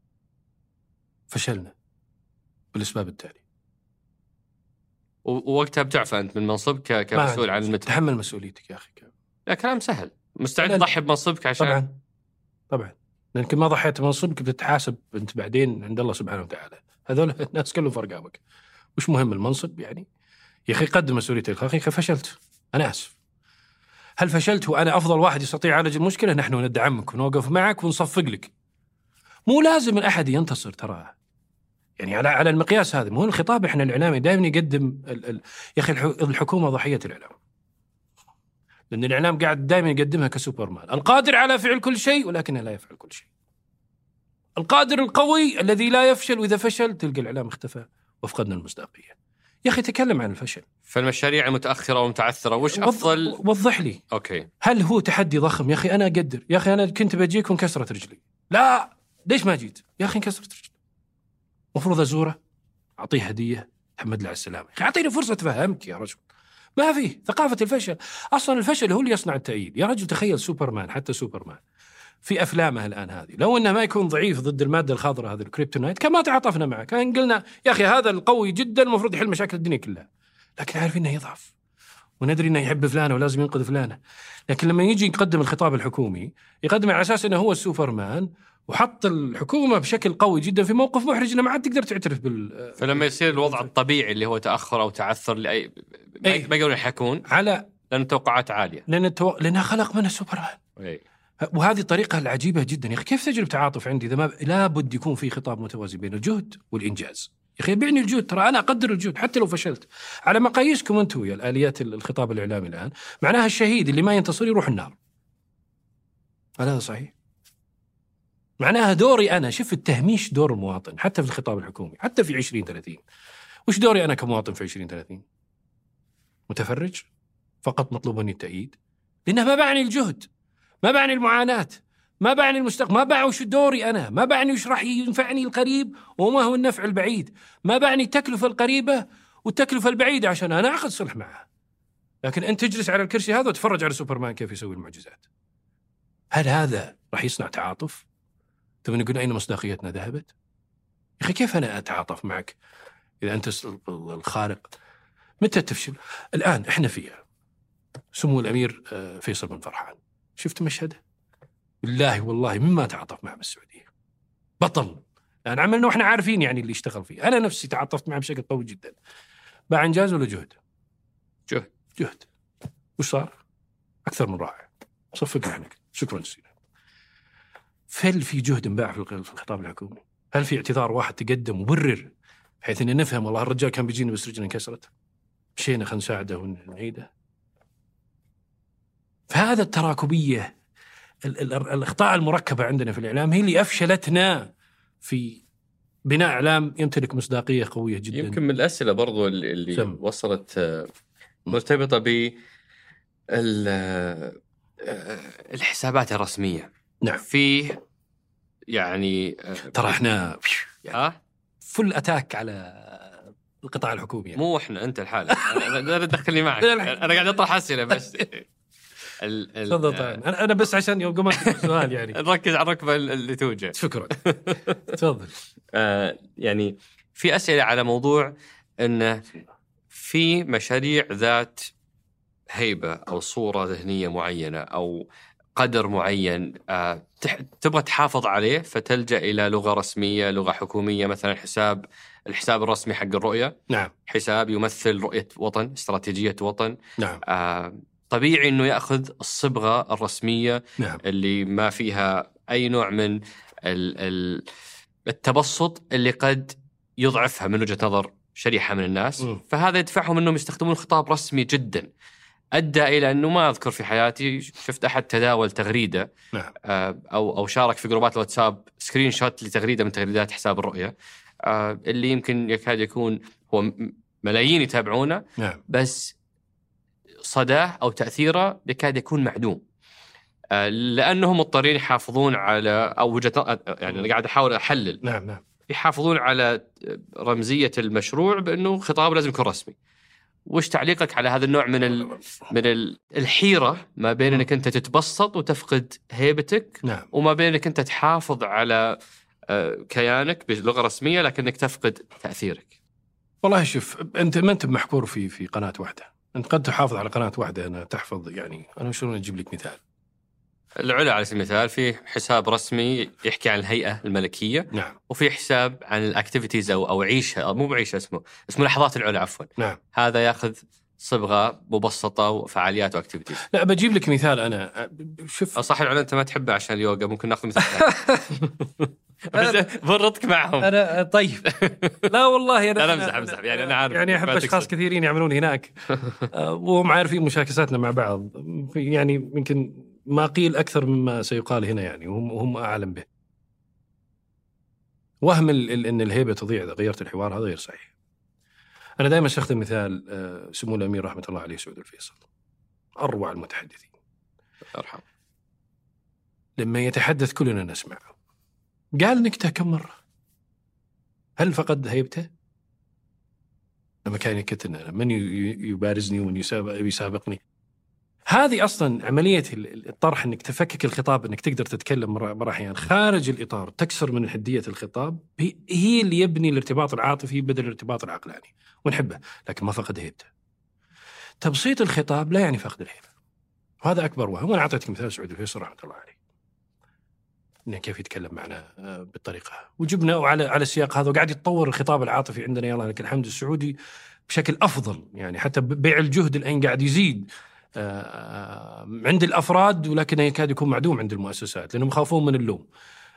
فشلنا بالأسباب التالي. ووقتها بتعفى أنت من منصبك كمسؤول عن المترو. تحمل مسؤوليتك يا أخي. لا كلام سهل، مستعد تضحي بمنصبك عشان. طبعا لأنك ما ضحيت بمنصبك بتتحاسب أنت بعدين عند الله سبحانه وتعالى. هذول الناس كلهم فرقابك. وش مهم المنصب يعني؟ يا أخي قدم مسؤوليتك. أخي فشلت، أنا آسف. هل فشلت وأنا أفضل واحد يستطيع علاج المشكلة؟ نحن ندعمك ونوقف معك ونصفق لك. مو لازم الأحد ينتصر ترى، يعني على المقياس هذا. مو الخطاب إحنا الإعلامي دائما يقدم يا أخي الحكومة ضحية الإعلام، لأن الإعلام قاعد دائما يقدمها كسوبرمان القادر على فعل كل شيء ولكنه لا يفعل كل شيء، القادر القوي الذي لا يفشل، وإذا فشل تلقى الإعلام اختفى وفقدنا المصداقية. يا أخي تكلم عن الفشل. فالمشاريع المتأخرة ومتعثرة وش أفضل؟ وضح لي. أوكي. هل هو تحدي ضخم؟ يا أخي أنا أقدر، يا أخي أنا كنت بجيك وانكسرت رجلي. لا ليش ما جيت؟ يا أخي انكسرت رجلي، مفروض أزوره أعطيه هدية تحمد له على السلامة. أعطيني فرصة أفهمك يا رجل. ما في ثقافة الفشل. أصلا الفشل هو اللي يصنع التأييد. يا رجل تخيل سوبرمان، حتى سوبرمان في أفلامه الآن هذه لو أنه ما يكون ضعيف ضد المادة الخضراء هذه الكريبتونايت كان ما تعاطفنا معه، كان قلنا يا أخي هذا القوي جدا المفروض يحل مشاكل الدنيا كلها، لكن عارفين أنه يضعف وندري أنه يحب فلانة ولازم ينقذ فلانة. لكن لما يجي يقدم الخطاب الحكومي يقدم على أساس أنه هو السوبرمان وحط الحكومة بشكل قوي جدا في موقف محرج أنه ما عاد تقدر تعترف فلما يصير الوضع الطبيعي اللي هو تأخر أو تعثر لأي ما يقدرون يحكون على لأن التوقعات عالية، لأنها خلق منه السوبرمان. وهذه الطريقة العجيبة جدا. يا أخي كيف تجرب تعاطف عندي إذا ما لابد يكون في خطاب متوازي بين الجهد والإنجاز؟ يا أخي بيعني الجهد، ترى أنا أقدر الجهد حتى لو فشلت على مقاييسكم أنتم يا الآليات الخطاب الإعلامي الآن. معناها الشهيد اللي ما ينتصر يروح النار. هل هذا صحيح؟ معناها دوري أنا، شوف التهميش دور المواطن حتى في الخطاب الحكومي، حتى في 2030. وش دوري أنا كمواطن في 2030؟ متفرج فقط مطلوب مني التأييد، لأنه ما بعني الجهد، ما بعني المعاناة، ما بعني المستقبل، ما بعني وش دوري أنا، ما بعني وش راح ينفعني القريب وما هو النفع البعيد، ما بعني التكلفة القريبة والتكلفة البعيدة عشان أنا أخذ صلح معها. لكن أنت تجلس على الكرسي هذا وتفرج على سوبرمان كيف يسوي المعجزات. هل هذا راح يصنع تعاطف؟ تبي نقول أين مصداقيتنا ذهبت؟ يا أخي كيف أنا أتعاطف معك إذا أنت الخارق؟ متى تفشل؟ الآن إحنا فيها. سمو الأمير فيصل بن فرحان، شفت مشهده؟ بالله والله مما تعاطف معه بالسعودية بطل. يعني عملنا وإحنا عارفين يعني اللي اشتغل فيه. أنا نفسي تعاطفت معه بشكل قوي جدا. باع إنجاز ولا جهد؟ جهد. وش صار؟ أكثر من رائع. صفقنا عنك، شكرا جزيلا. هل في جهد انباع في الخطاب الحكومي؟ هل في اعتذار واحد تقدم وبرر بحيث ان نفهم والله الرجال كان بيجينا بس رجله انكسرت، مشينا خلينا نساعده ونعيده؟ فهذا التراكبيه، الاخطاء المركبه عندنا في الاعلام هي اللي افشلتنا في بناء اعلام يمتلك مصداقيه قويه جدا. يمكن من الاسئله برضو اللي وصلت مرتبطه ب الحسابات الرسميه. نعم. في يعني ترى احنا فل اتاك على القطاع الحكومي يعني. مو احنا، انت الحالة. انا تدخلني معك. انا قاعد اطرح اسئله بس. انا بس عشان يوم قمت السؤال يعني نركز على الركبه اللي توجع. شكرا. تفضل. يعني في اسئله على موضوع انه في مشاريع ذات هيبه او صوره ذهنيه معينه او قدر معين تبغى تحافظ عليه، فتلجأ إلى لغة رسمية، لغة حكومية، مثلا الحساب الرسمي حق الرؤية. نعم. حساب يمثل رؤية وطن، استراتيجية وطن. نعم. طبيعي أنه يأخذ الصبغة الرسمية. نعم. اللي ما فيها أي نوع من التبسط اللي قد يضعفها من وجهة نظر شريحة من الناس. فهذا يدفعهم أنهم يستخدمون خطاب رسمي جدا، أدى إلى أنه ما أذكر في حياتي شفت أحد تداول تغريدة. نعم. أو شارك في جروبات الواتساب سكرين شوت لتغريدة من تغريدات حساب الرؤية، اللي يمكن يكاد يكون هو ملايين يتابعونه. نعم. بس صداه أو تأثيره يكاد يكون معدوم، لأنهم مضطرين يحافظون على أو وجهة، يعني أنا قاعد أحاول أحلل. نعم. يحافظون على رمزية المشروع بأنه خطاب لازم يكون رسمي. وش تعليقك على هذا النوع من الحيرة ما بين أنك أنت تتبسط وتفقد هيبتك، نعم، وما بين أنك أنت تحافظ على كيانك بلغة رسمية لكنك تفقد تأثيرك؟ والله شوف، أنت ما أنت محكور في قناة واحدة. أنت قد تحافظ على قناة واحدة، أنا تحفظ يعني. أنا شلون أجيب لك مثال؟ العلا على سبيل المثال في حساب رسمي يحكي عن الهيئة الملكية. نعم. وفي حساب عن الأكتيفيتيز أو عيشة، أو مو بعيشة، اسمه لحظات العلا عفوا. نعم. هذا يأخذ صبغة مبسطة وفعاليات وأكتيفيتيز. لا، بجيب لك مثال. أنا شوف، صح العلا أنت ما تحبه عشان اليوغا، ممكن نأخذ مثال. برطك معهم. أنا طيب. لا والله أنا أمزح يعني. أنا عارف يعني أحب أشخاص كثيرين يعملون هناك وهم عارفين مشاكساتنا مع بعض، يعني يمكن ما قيل أكثر مما سيقال هنا يعني، وهم أعلم به. وهم إن الهيبة تضيع إذا غيرت الحوار، هذا غير صحيح. أنا دائما أستخدم مثال سمو الأمير رحمة الله عليه سعود الفيصل، أروع المتحدثين، أرحم. لما يتحدث كلنا نسمع. قال نكتة كم مرة؟ هل فقد هيبته؟ لما كان يكتنا من يبارزني ومن يسابقني. هذه أصلا عملية الطرح، أنك تفكك الخطاب، أنك تقدر تتكلم مرة أحيان خارج الإطار، تكسر من حدية الخطاب، هي اللي يبني الارتباط العاطفي بدل الارتباط العقلاني، ونحبه لكن ما فقد هيبته. تبسيط الخطاب لا يعني فقد الهيبة، وهذا أكبر وهم. وأنا أعطيتك مثال سعود الفيصل رحمة الله عليه، إنه كيف يتكلم معنا بالطريقة، وجبنا على السياق هذا، وقاعد يتطور الخطاب العاطفي عندنا يلا لك الحمد السعودي بشكل أفضل يعني. حتى بيع الجهد الآن قاعد يزيد عند الأفراد، ولكنه يكاد يكون معدوم عند المؤسسات لأنهم يخافون من اللوم.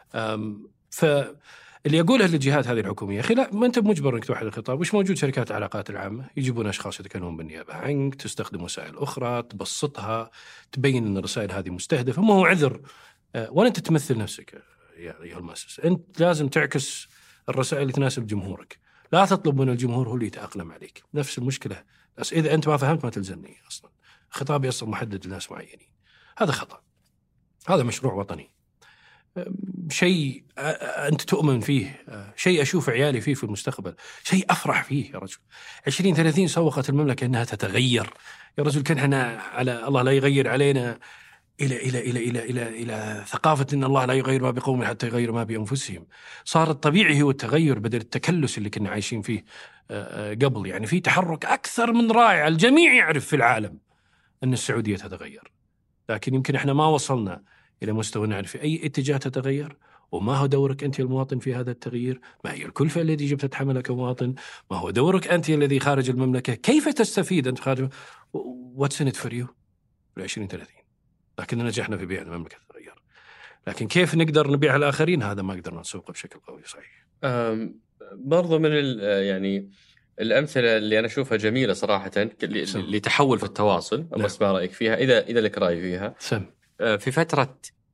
فاللي يقوله للجهات هذه الحكومية، أخي لا، ما أنت مجبر أنك توحد الخطاب. وش موجود؟ شركات العلاقات العامة يجيبون أشخاص يتكلمون بالنيابة عنك، تستخدم وسائل أخرى تبسطها، تبين أن الرسائل هذه مستهدفة. ما هو عذر ولا أنت تمثل نفسك يا أيها المؤسسة. أنت لازم تعكس الرسائل اللي تناسب جمهورك، لا تطلب من الجمهور هو اللي يتأقلم عليك. نفس المشكلة، بس إذا أنت ما فهمت ما تلزمني أصلا. خطابي أصلا محدد لناس معينين، هذا خطأ. هذا مشروع وطني، شيء أنت تؤمن فيه، شيء أشوف عيالي فيه في المستقبل، شيء أفرح فيه يا رجل. 2030 سوقت المملكة أنها تتغير يا رجل. كان احنا على الله لا يغير علينا إلى إلى إلى إلى إلى إلى ثقافة إن الله لا يغير ما بقوم حتى يغير ما بأنفسهم. صار الطبيعي هو التغير بدل التكلس اللي كنا عايشين فيه قبل. يعني في تحرك أكثر من رائع. الجميع يعرف في العالم أن السعودية تتغير، لكن يمكن إحنا ما وصلنا إلى مستوى نعرف في أي اتجاه تتغير وما هو دورك أنت المواطن في هذا التغيير؟ ما هي الكلفة التي يجب تتحملها كمواطن؟ ما هو دورك أنت الذي خارج المملكة؟ كيف تستفيد أنت خارج؟ What's in it for you؟ 2030. لكن نجحنا في بيع المملكة تتغير، لكن كيف نقدر نبيع الآخرين؟ هذا ما قدرنا نسوقه بشكل قوي. صحيح. برضو من يعني الأمثلة اللي أنا أشوفها جميلة صراحة اللي تحول في التواصل. بس ما رأيك فيها إذا لك رأي فيها؟ في فترة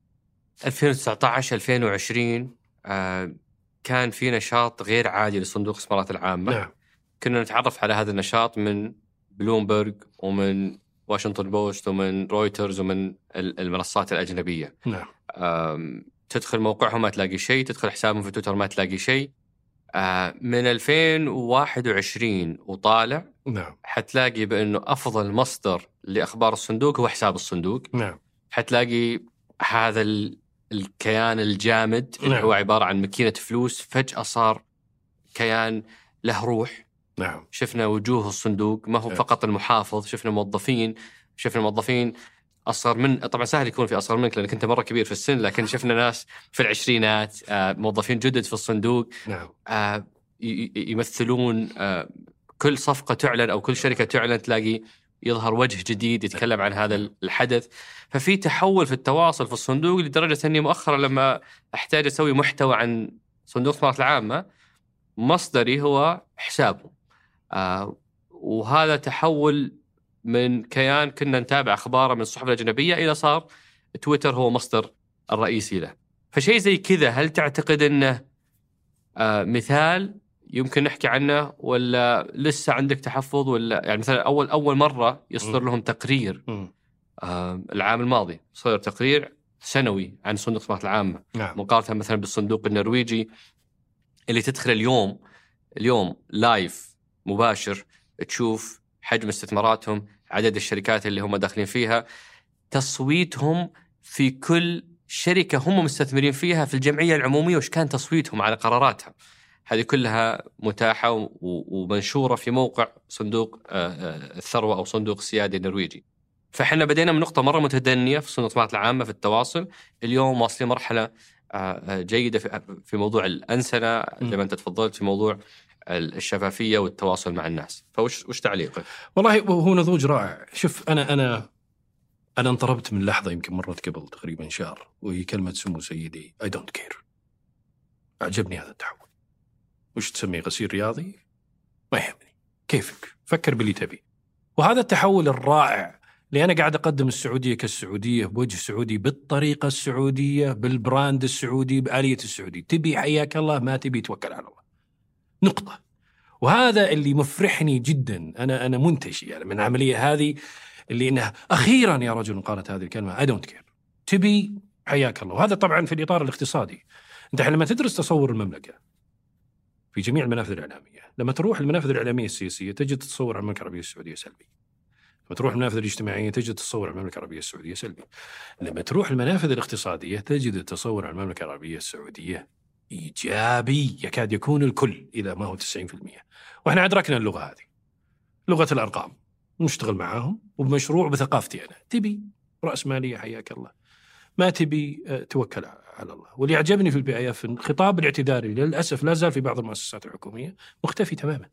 2019-2020 كان في نشاط غير عادي لصندوق الاستثمارات العامة. نعم. كنا نتعرف على هذا النشاط من بلومبرج ومن واشنطن بوست ومن رويترز ومن المنصات الأجنبية. نعم. تدخل موقعهم ما تلاقي شيء، تدخل حسابهم في تويتر ما تلاقي شيء. من 2021 وطالع نعم. حتلاقي بأنه أفضل مصدر لأخبار الصندوق هو حساب الصندوق. نعم. حتلاقي هذا الكيان الجامد اللي هو عبارة عن ماكينة فلوس فجأة صار كيان له روح. نعم. شفنا وجوه الصندوق ما هو فقط المحافظ، شفنا موظفين أصغر من، طبعا سهل يكون في أصغر منك لأنك أنت مرة كبير في السن، لكن شفنا ناس في العشرينات موظفين جدد في الصندوق. نعم. يمثلون كل صفقة تعلن أو كل شركة تعلن تلاقي يظهر وجه جديد يتكلم عن هذا الحدث. ففي تحول في التواصل في الصندوق لدرجة أني مؤخرا لما أحتاج أسوي محتوى عن صندوق الاستثمارات العامة مصدري هو حسابه. وهذا تحول من كيان كنا نتابع أخباره من الصحف الأجنبية إلى صار تويتر هو مصدر الرئيسي له. فشيء زي كذا هل تعتقد أنه مثال يمكن نحكي عنه، ولا لسه عندك تحفظ؟ ولا يعني مثلا أول مرة يصدر لهم تقرير العام الماضي صدر تقرير سنوي عن صندوق الاستثمارات العامة. نعم. مقارنة مثلا بالصندوق النرويجي اللي تدخل اليوم لايف مباشر تشوف حجم استثماراتهم، عدد الشركات اللي هم داخلين فيها، تصويتهم في كل شركة هم مستثمرين فيها في الجمعية العمومية، وش كان تصويتهم على قراراتها. هذه كلها متاحة ومنشورة في موقع صندوق الثروة أو صندوق السيادة النرويجي. فإحنا بدينا من نقطة مرة متدنية في صندوق الاستثمارات العامة في التواصل، اليوم واصلين مرحلة جيدة في موضوع الأنسنة زي ما أنت تفضلت، في موضوع الشفافية والتواصل مع الناس. فوش تعليقك؟ والله هو نضوج رائع. شوف أنا انطربت من لحظة يمكن مرت قبل تقريبا شهر، وهي كلمة سمو سيدي I don't care. أعجبني هذا التحول. وش تسميه؟ غسيل رياضي؟ ما يهمني، كيفك، فكر باللي تبي. وهذا التحول الرائع اللي أنا قاعد أقدم السعودية كالسعودية بوجه سعودي، بالطريقة السعودية، بالبراند السعودي، بآلية السعودي. تبي حياك الله، ما تبي توكل على الله، نقطة. وهذا اللي مفرحني جدا. أنا منتشي يعني من العملية هذه، اللي إنها أخيرا يا رجل قالت هذه الكلمة I don't care. تبي حياك الله. وهذا طبعا في الإطار الاقتصادي. أنت لما تدرس تصور المملكة في جميع المنافذ الإعلامية، لما تروح المنافذ الإعلامية السياسية تجد تصور عن المملكة العربية السعودية سلبي. لما تروح المنافذ الاجتماعية تجد تصور عن المملكة العربية السعودية سلبي. لما تروح المنافذ الاقتصادية تجد التصور عن المملكة العربية السعودية إيجابي يكاد يكون الكل، إذا ما هو 90%. وإحنا أدركنا اللغة هذه، لغة الأرقام، نشتغل معاهم وبمشروع بثقافتي. أنا تبي رأس مالية حياك الله، ما تبي توكل على الله. واللي عجبني في البي اي اف الخطاب الاعتذاري للأسف لا زال في بعض المؤسسات الحكومية مختفي تماما.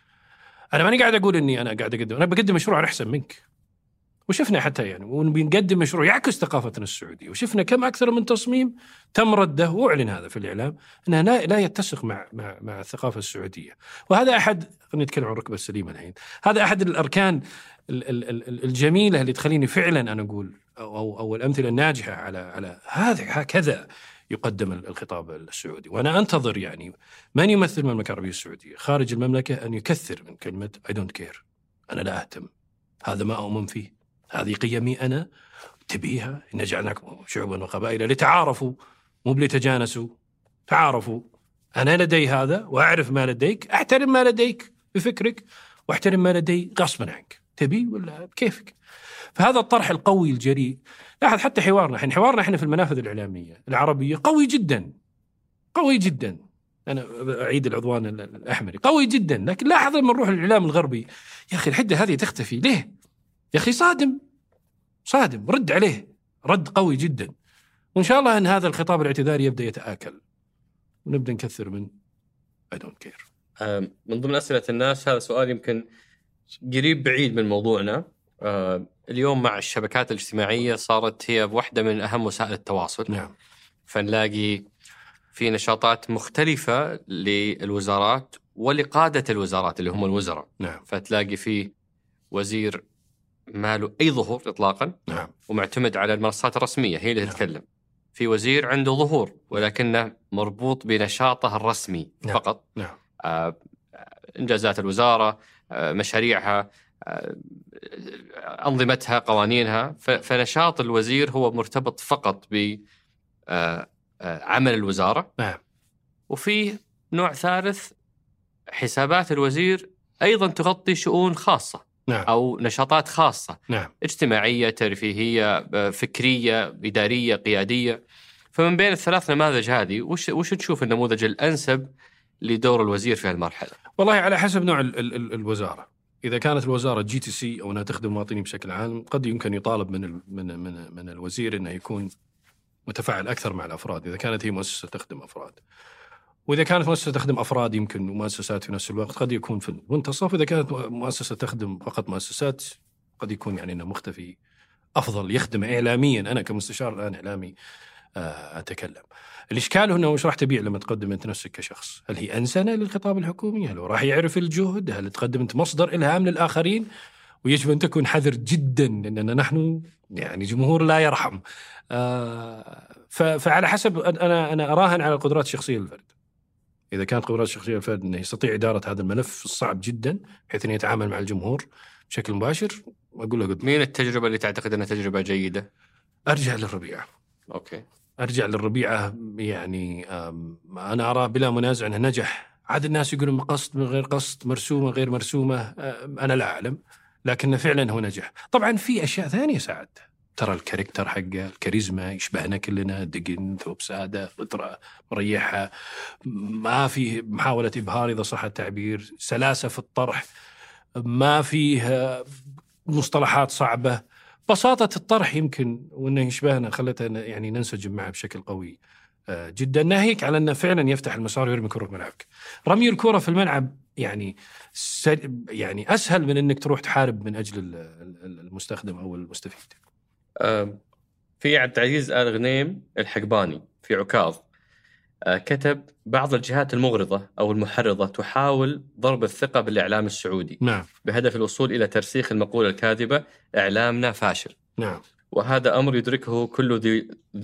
أنا ماني قاعد أقول إني أنا قاعد أقدم، أنا بقدم مشروع أحسن منك. وشفنا حتى يعني ونقدم مشروع يعكس ثقافتنا السعودية، وشفنا كم أكثر من تصميم تم رده وأعلن هذا في الإعلام أنها لا يتسق مع الثقافة السعودية. وهذا أحد، نتكلم عن الركبة السليمة الحين، هذا أحد الأركان الجميلة اللي تخليني فعلا أنا أقول أو الأمثلة الناجحة على هذا هكذا يقدم الخطاب السعودي. وأنا أنتظر يعني من يمثل المملكة العربية السعودية خارج المملكة أن يكثر من كلمة I don't care. أنا لا أهتم، هذا ما أؤمن فيه، هذه قيمي أنا، تبيها إن جعلناكم شعوبا وقبائل لتعارفوا مو لتجانسوا. تعارفوا، أنا لدي هذا وأعرف ما لديك، أحترم ما لديك بفكرك وأحترم ما لدي غصبا عنك، تبي ولا بكيفك. فهذا الطرح القوي الجريء. لاحظ حتى حوارنا احنا في المنافذ الإعلامية العربية قوي جدا، قوي جدا. أنا أعيد العضوان الأحمري قوي جدا، لكن لاحظ لما نروح الإعلام الغربي يا أخي الحدة هذه تختفي ليه؟ يا أخي صادم، رد عليه رد قوي جدا. وإن شاء الله أن هذا الخطاب الاعتذاري يبدأ يتآكل ونبدأ نكثر من I don't care. من ضمن أسئلة الناس هذا سؤال يمكن قريب بعيد من موضوعنا. اليوم مع الشبكات الاجتماعية صارت هي واحدة من أهم وسائل التواصل. نعم. فنلاقي في نشاطات مختلفة للوزارات ولقادة الوزارات اللي هم الوزراء. نعم. فتلاقي فيه وزير ما له أي ظهور إطلاقا. نعم. ومعتمد على المنصات الرسمية هي اللي تتكلم. في وزير عنده ظهور ولكنه مربوط بنشاطه الرسمي فقط. نعم. إنجازات الوزارة، مشاريعها، أنظمتها، قوانينها. فنشاط الوزير هو مرتبط فقط بعمل الوزارة. نعم. وفي نوع ثالث، حسابات الوزير أيضا تغطي شؤون خاصة. نعم. أو نشاطات خاصة. نعم. اجتماعية، ترفيهية، فكرية، إدارية، قيادية. فمن بين الثلاث نماذج هذه وش تشوف النموذج الأنسب لدور الوزير في هالمرحلة؟ والله على حسب نوع الوزارة. إذا كانت الوزارة GTC أو أنها تخدم المواطنين بشكل عام، قد يمكن يطالب من الوزير أنه يكون متفاعل أكثر مع الأفراد إذا كانت هي مؤسسة تخدم أفراد. وإذا كانت مؤسسة تخدم أفراد يمكن ومؤسسات في نفس الوقت قد يكون في المنتصف. إذا كانت مؤسسة تخدم فقط مؤسسات قد يكون يعني أنه مختفي، أفضل يخدم إعلاميا. أنا كمستشار الآن إعلامي أتكلم. الإشكال هنا وش راح تبيع لما تقدم أنت نفسك كشخص؟ هل هي أنسنة للخطاب الحكومي؟ هل راح يعرف الجهد؟ هل تقدم أنت مصدر إلهام للآخرين؟ ويجب أن تكون حذر جدا لأننا نحن يعني جمهور لا يرحم. فعلى حسب، أنا أراهن على القدرات الشخصية للفرد. إذا كانت قدرات الشخصية للفرد أنه يستطيع إدارة هذا الملف الصعب جدا بحيث أنه يتعامل مع الجمهور بشكل مباشر، أقول له قد مين التجربة اللي تعتقد أنها تجربة جيدة؟ أرجع للربيعة. أوكي. أرجع للربيعة. يعني أنا أرى بلا منازع أنه نجح. عاد الناس يقولون من قصد من غير قصد، مرسومة غير مرسومة، أنا لا أعلم، لكن فعلا هو نجح. طبعا في أشياء ثانية ساعد، ترى الكاركتر حقه، الكاريزما، يشبهنا كلنا، دقن، ثوب سادة، فطرة مريحة، ما فيه محاولة إبهار إذا صح التعبير، سلاسة في الطرح، ما فيه مصطلحات صعبة، بساطة الطرح يمكن وأنه يشبهنا خلتنا يعني ننسجم معه بشكل قوي جدا. ناهيك على أنه فعلا يفتح المسار ويرمي كرة في ملعبك. رمي الكرة في الملعب يعني أسهل من أنك تروح تحارب من أجل المستخدم أو المستفيد. في عبد العزيز آل غنيم الحقباني في عكاظ كتب: بعض الجهات المغرضة أو المحرضة تحاول ضرب الثقة بالإعلام السعودي. نعم. بهدف الوصول إلى ترسيخ المقولة الكاذبة إعلامنا فاشل. نعم. وهذا أمر يدركه كل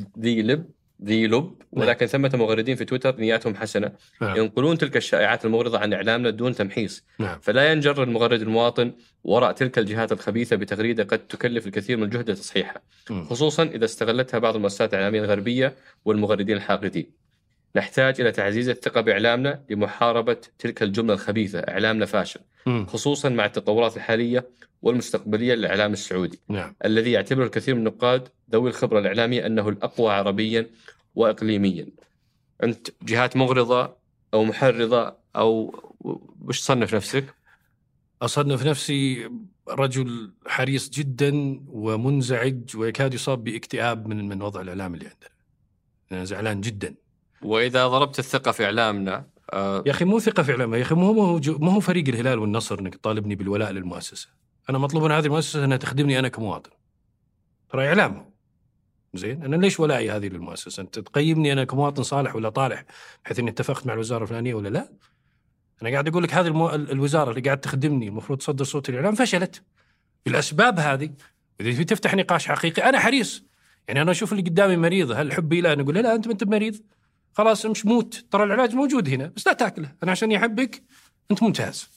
ذي لب، ولكن ثمة مغردين في تويتر نياتهم حسنة. نعم. ينقلون تلك الشائعات المغرضة عن إعلامنا دون تمحيص. نعم. فلا ينجر المغرد المواطن وراء تلك الجهات الخبيثة بتغريدة قد تكلف الكثير من الجهد تصحيحها، خصوصا إذا استغلتها بعض المؤسسات الإعلامية الغربية والمغردين الحاقدين. نحتاج إلى تعزيز الثقة بإعلامنا لمحاربة تلك الجملة الخبيثة إعلامنا فاشل، خصوصا مع التطورات الحالية والمستقبلية للإعلام السعودي. نعم. الذي يعتبر الكثير من النقاد ذوي الخبرة الإعلامية أنه الأقوى عربيا وإقليميا. أنت جهات مغرضة أو محرضة أو وش تصنف نفسك؟ أصنف نفسي رجل حريص جدا ومنزعج ويكاد يصاب باكتئاب من وضع الإعلام اللي عندنا. أنا زعلان جدا. وإذا ضربت الثقة في إعلامنا يا أخي مو ثقة في إعلامنا، يا أخي ما هو فريق الهلال والنصر إنك طالبني بالولاء للمؤسسة. أنا مطلوب من هذه المؤسسة أنها تخدمني أنا كمواطن. ترى إعلام زين، أنا ليش ولائي هذه للمؤسسة؟ أنت تقيمني أنا كمواطن صالح ولا طالح بحيث إني اتفقت مع الوزارة الفلانية ولا لا؟ أنا قاعد أقول لك هذه الوزارة اللي قاعد تخدمني المفروض تصدر صوت الإعلام فشلت بالأسباب هذه. إذا تفتح نقاش حقيقي أنا حريص. يعني أنا أشوف اللي قدامي مريض، هل حبي له؟ أنا أقول لا أنت مريض، خلاص مش موت، ترى العلاج موجود هنا بس لا تاكله. أنا عشان يحبك أنت ممتاز.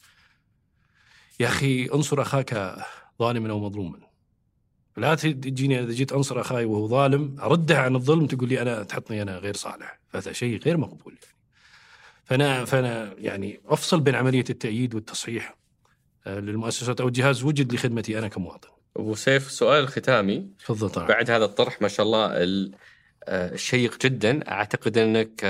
يا أخي انصر أخاك ظالما أو مظلوما. لا تجيني إذا جيت أنصر أخاي وهو ظالم أردها عن الظلم تقول لي أنا تحطني أنا غير صالح. هذا شيء غير مقبول. فأنا يعني أفصل بين عملية التأييد والتصحيح للمؤسسات أو الجهاز وجد لخدمتي أنا كمواطن. أبو سيف، سؤال ختامي بعد هذا الطرح ما شاء الله الشيق جدا. أعتقد أنك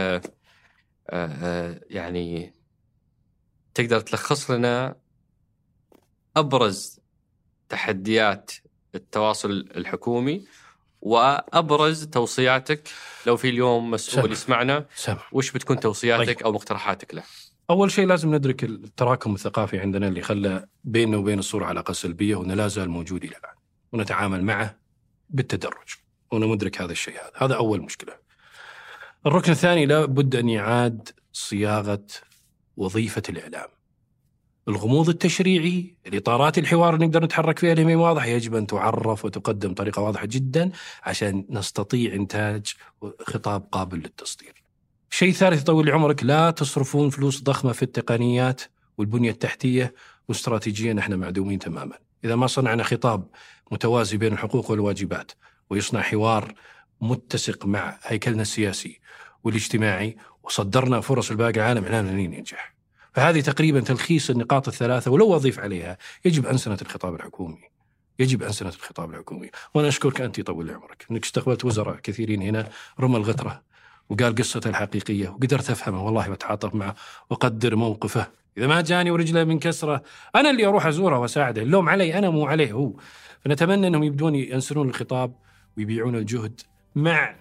يعني تقدر تلخص لنا أبرز تحديات التواصل الحكومي وأبرز توصياتك لو في اليوم مسؤول يسمعنا وش بتكون توصياتك أو مقترحاتك له؟ أول شيء لازم ندرك التراكم الثقافي عندنا اللي خلى بيننا وبين الصورة علاقة سلبية وأنه لا زال موجود إلى الآن، ونتعامل معه بالتدرج، وأنا مدرك هذا الشيء. هذا أول مشكلة. الركن الثاني لا بد أن يعاد صياغة وظيفة الإعلام. الغموض التشريعي، الإطارات الحوار اللي نقدر نتحرك فيها اللي واضح، يجب أن تعرف وتقدم بطريقة واضحة جدا عشان نستطيع إنتاج خطاب قابل للتصدير. شيء ثالث يطول لي عمرك، لا تصرفون فلوس ضخمة في التقنيات والبنية التحتية، واستراتيجيا نحن معدومين تماما. إذا ما صنعنا خطاب متوازي بين الحقوق والواجبات ويصنع حوار متسق مع هيكلنا السياسي والاجتماعي وصدرنا فرص الباقي العالم، إعلامنا لن ينجح. فهذه تقريبا تلخيص النقاط الثلاثة. ولو أضيف عليها، يجب أنسنة الخطاب الحكومي، يجب أنسنة الخطاب الحكومي. وأنا أشكرك أنت يطول لي عمرك أنك استقبلت وزراء كثيرين هنا رمى الغترة وقال قصته الحقيقية وقدرت أفهمه والله وأتعاطف معه وقدر موقفه. إذا ما جاني ورجله من كسرة أنا اللي أروح أزوره وأساعده، اللوم علي أنا مو عليه هو. فنتمنى أنهم يبدون ينسنون الخطاب ويبيعون الجهد مع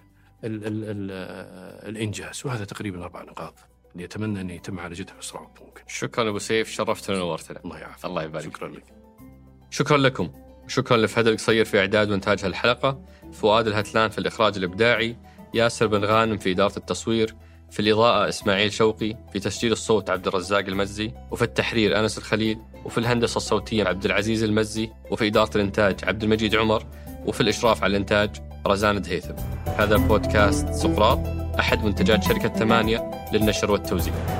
الإنجاز. وهذا تقريبا 4 نقاط اللي أتمنى أن يتم معالجتها بأسرع وقت ممكن. شكرا أبو سيف، شرفتنا ونورتنا. الله يعافيك. الله يبارك. شكرا لك. شكرا لكم. شكرا لفهد القصير في إعداد وإنتاج هالحلقة، فؤاد الهتلان في الإخراج الإبداعي، ياسر بن غانم في إدارة التصوير، في الإضاءة إسماعيل شوقي، في تسجيل الصوت عبد الرزاق المزي، وفي التحرير أنس الخليل، وفي الهندسة الصوتية عبد العزيز المزي، وفي إدارة الإنتاج عبد المجيد عمر، وفي الإشراف على الإنتاج رزان دهيثم. هذا بودكاست سقراط، أحد منتجات شركة 8 للنشر والتوزيع.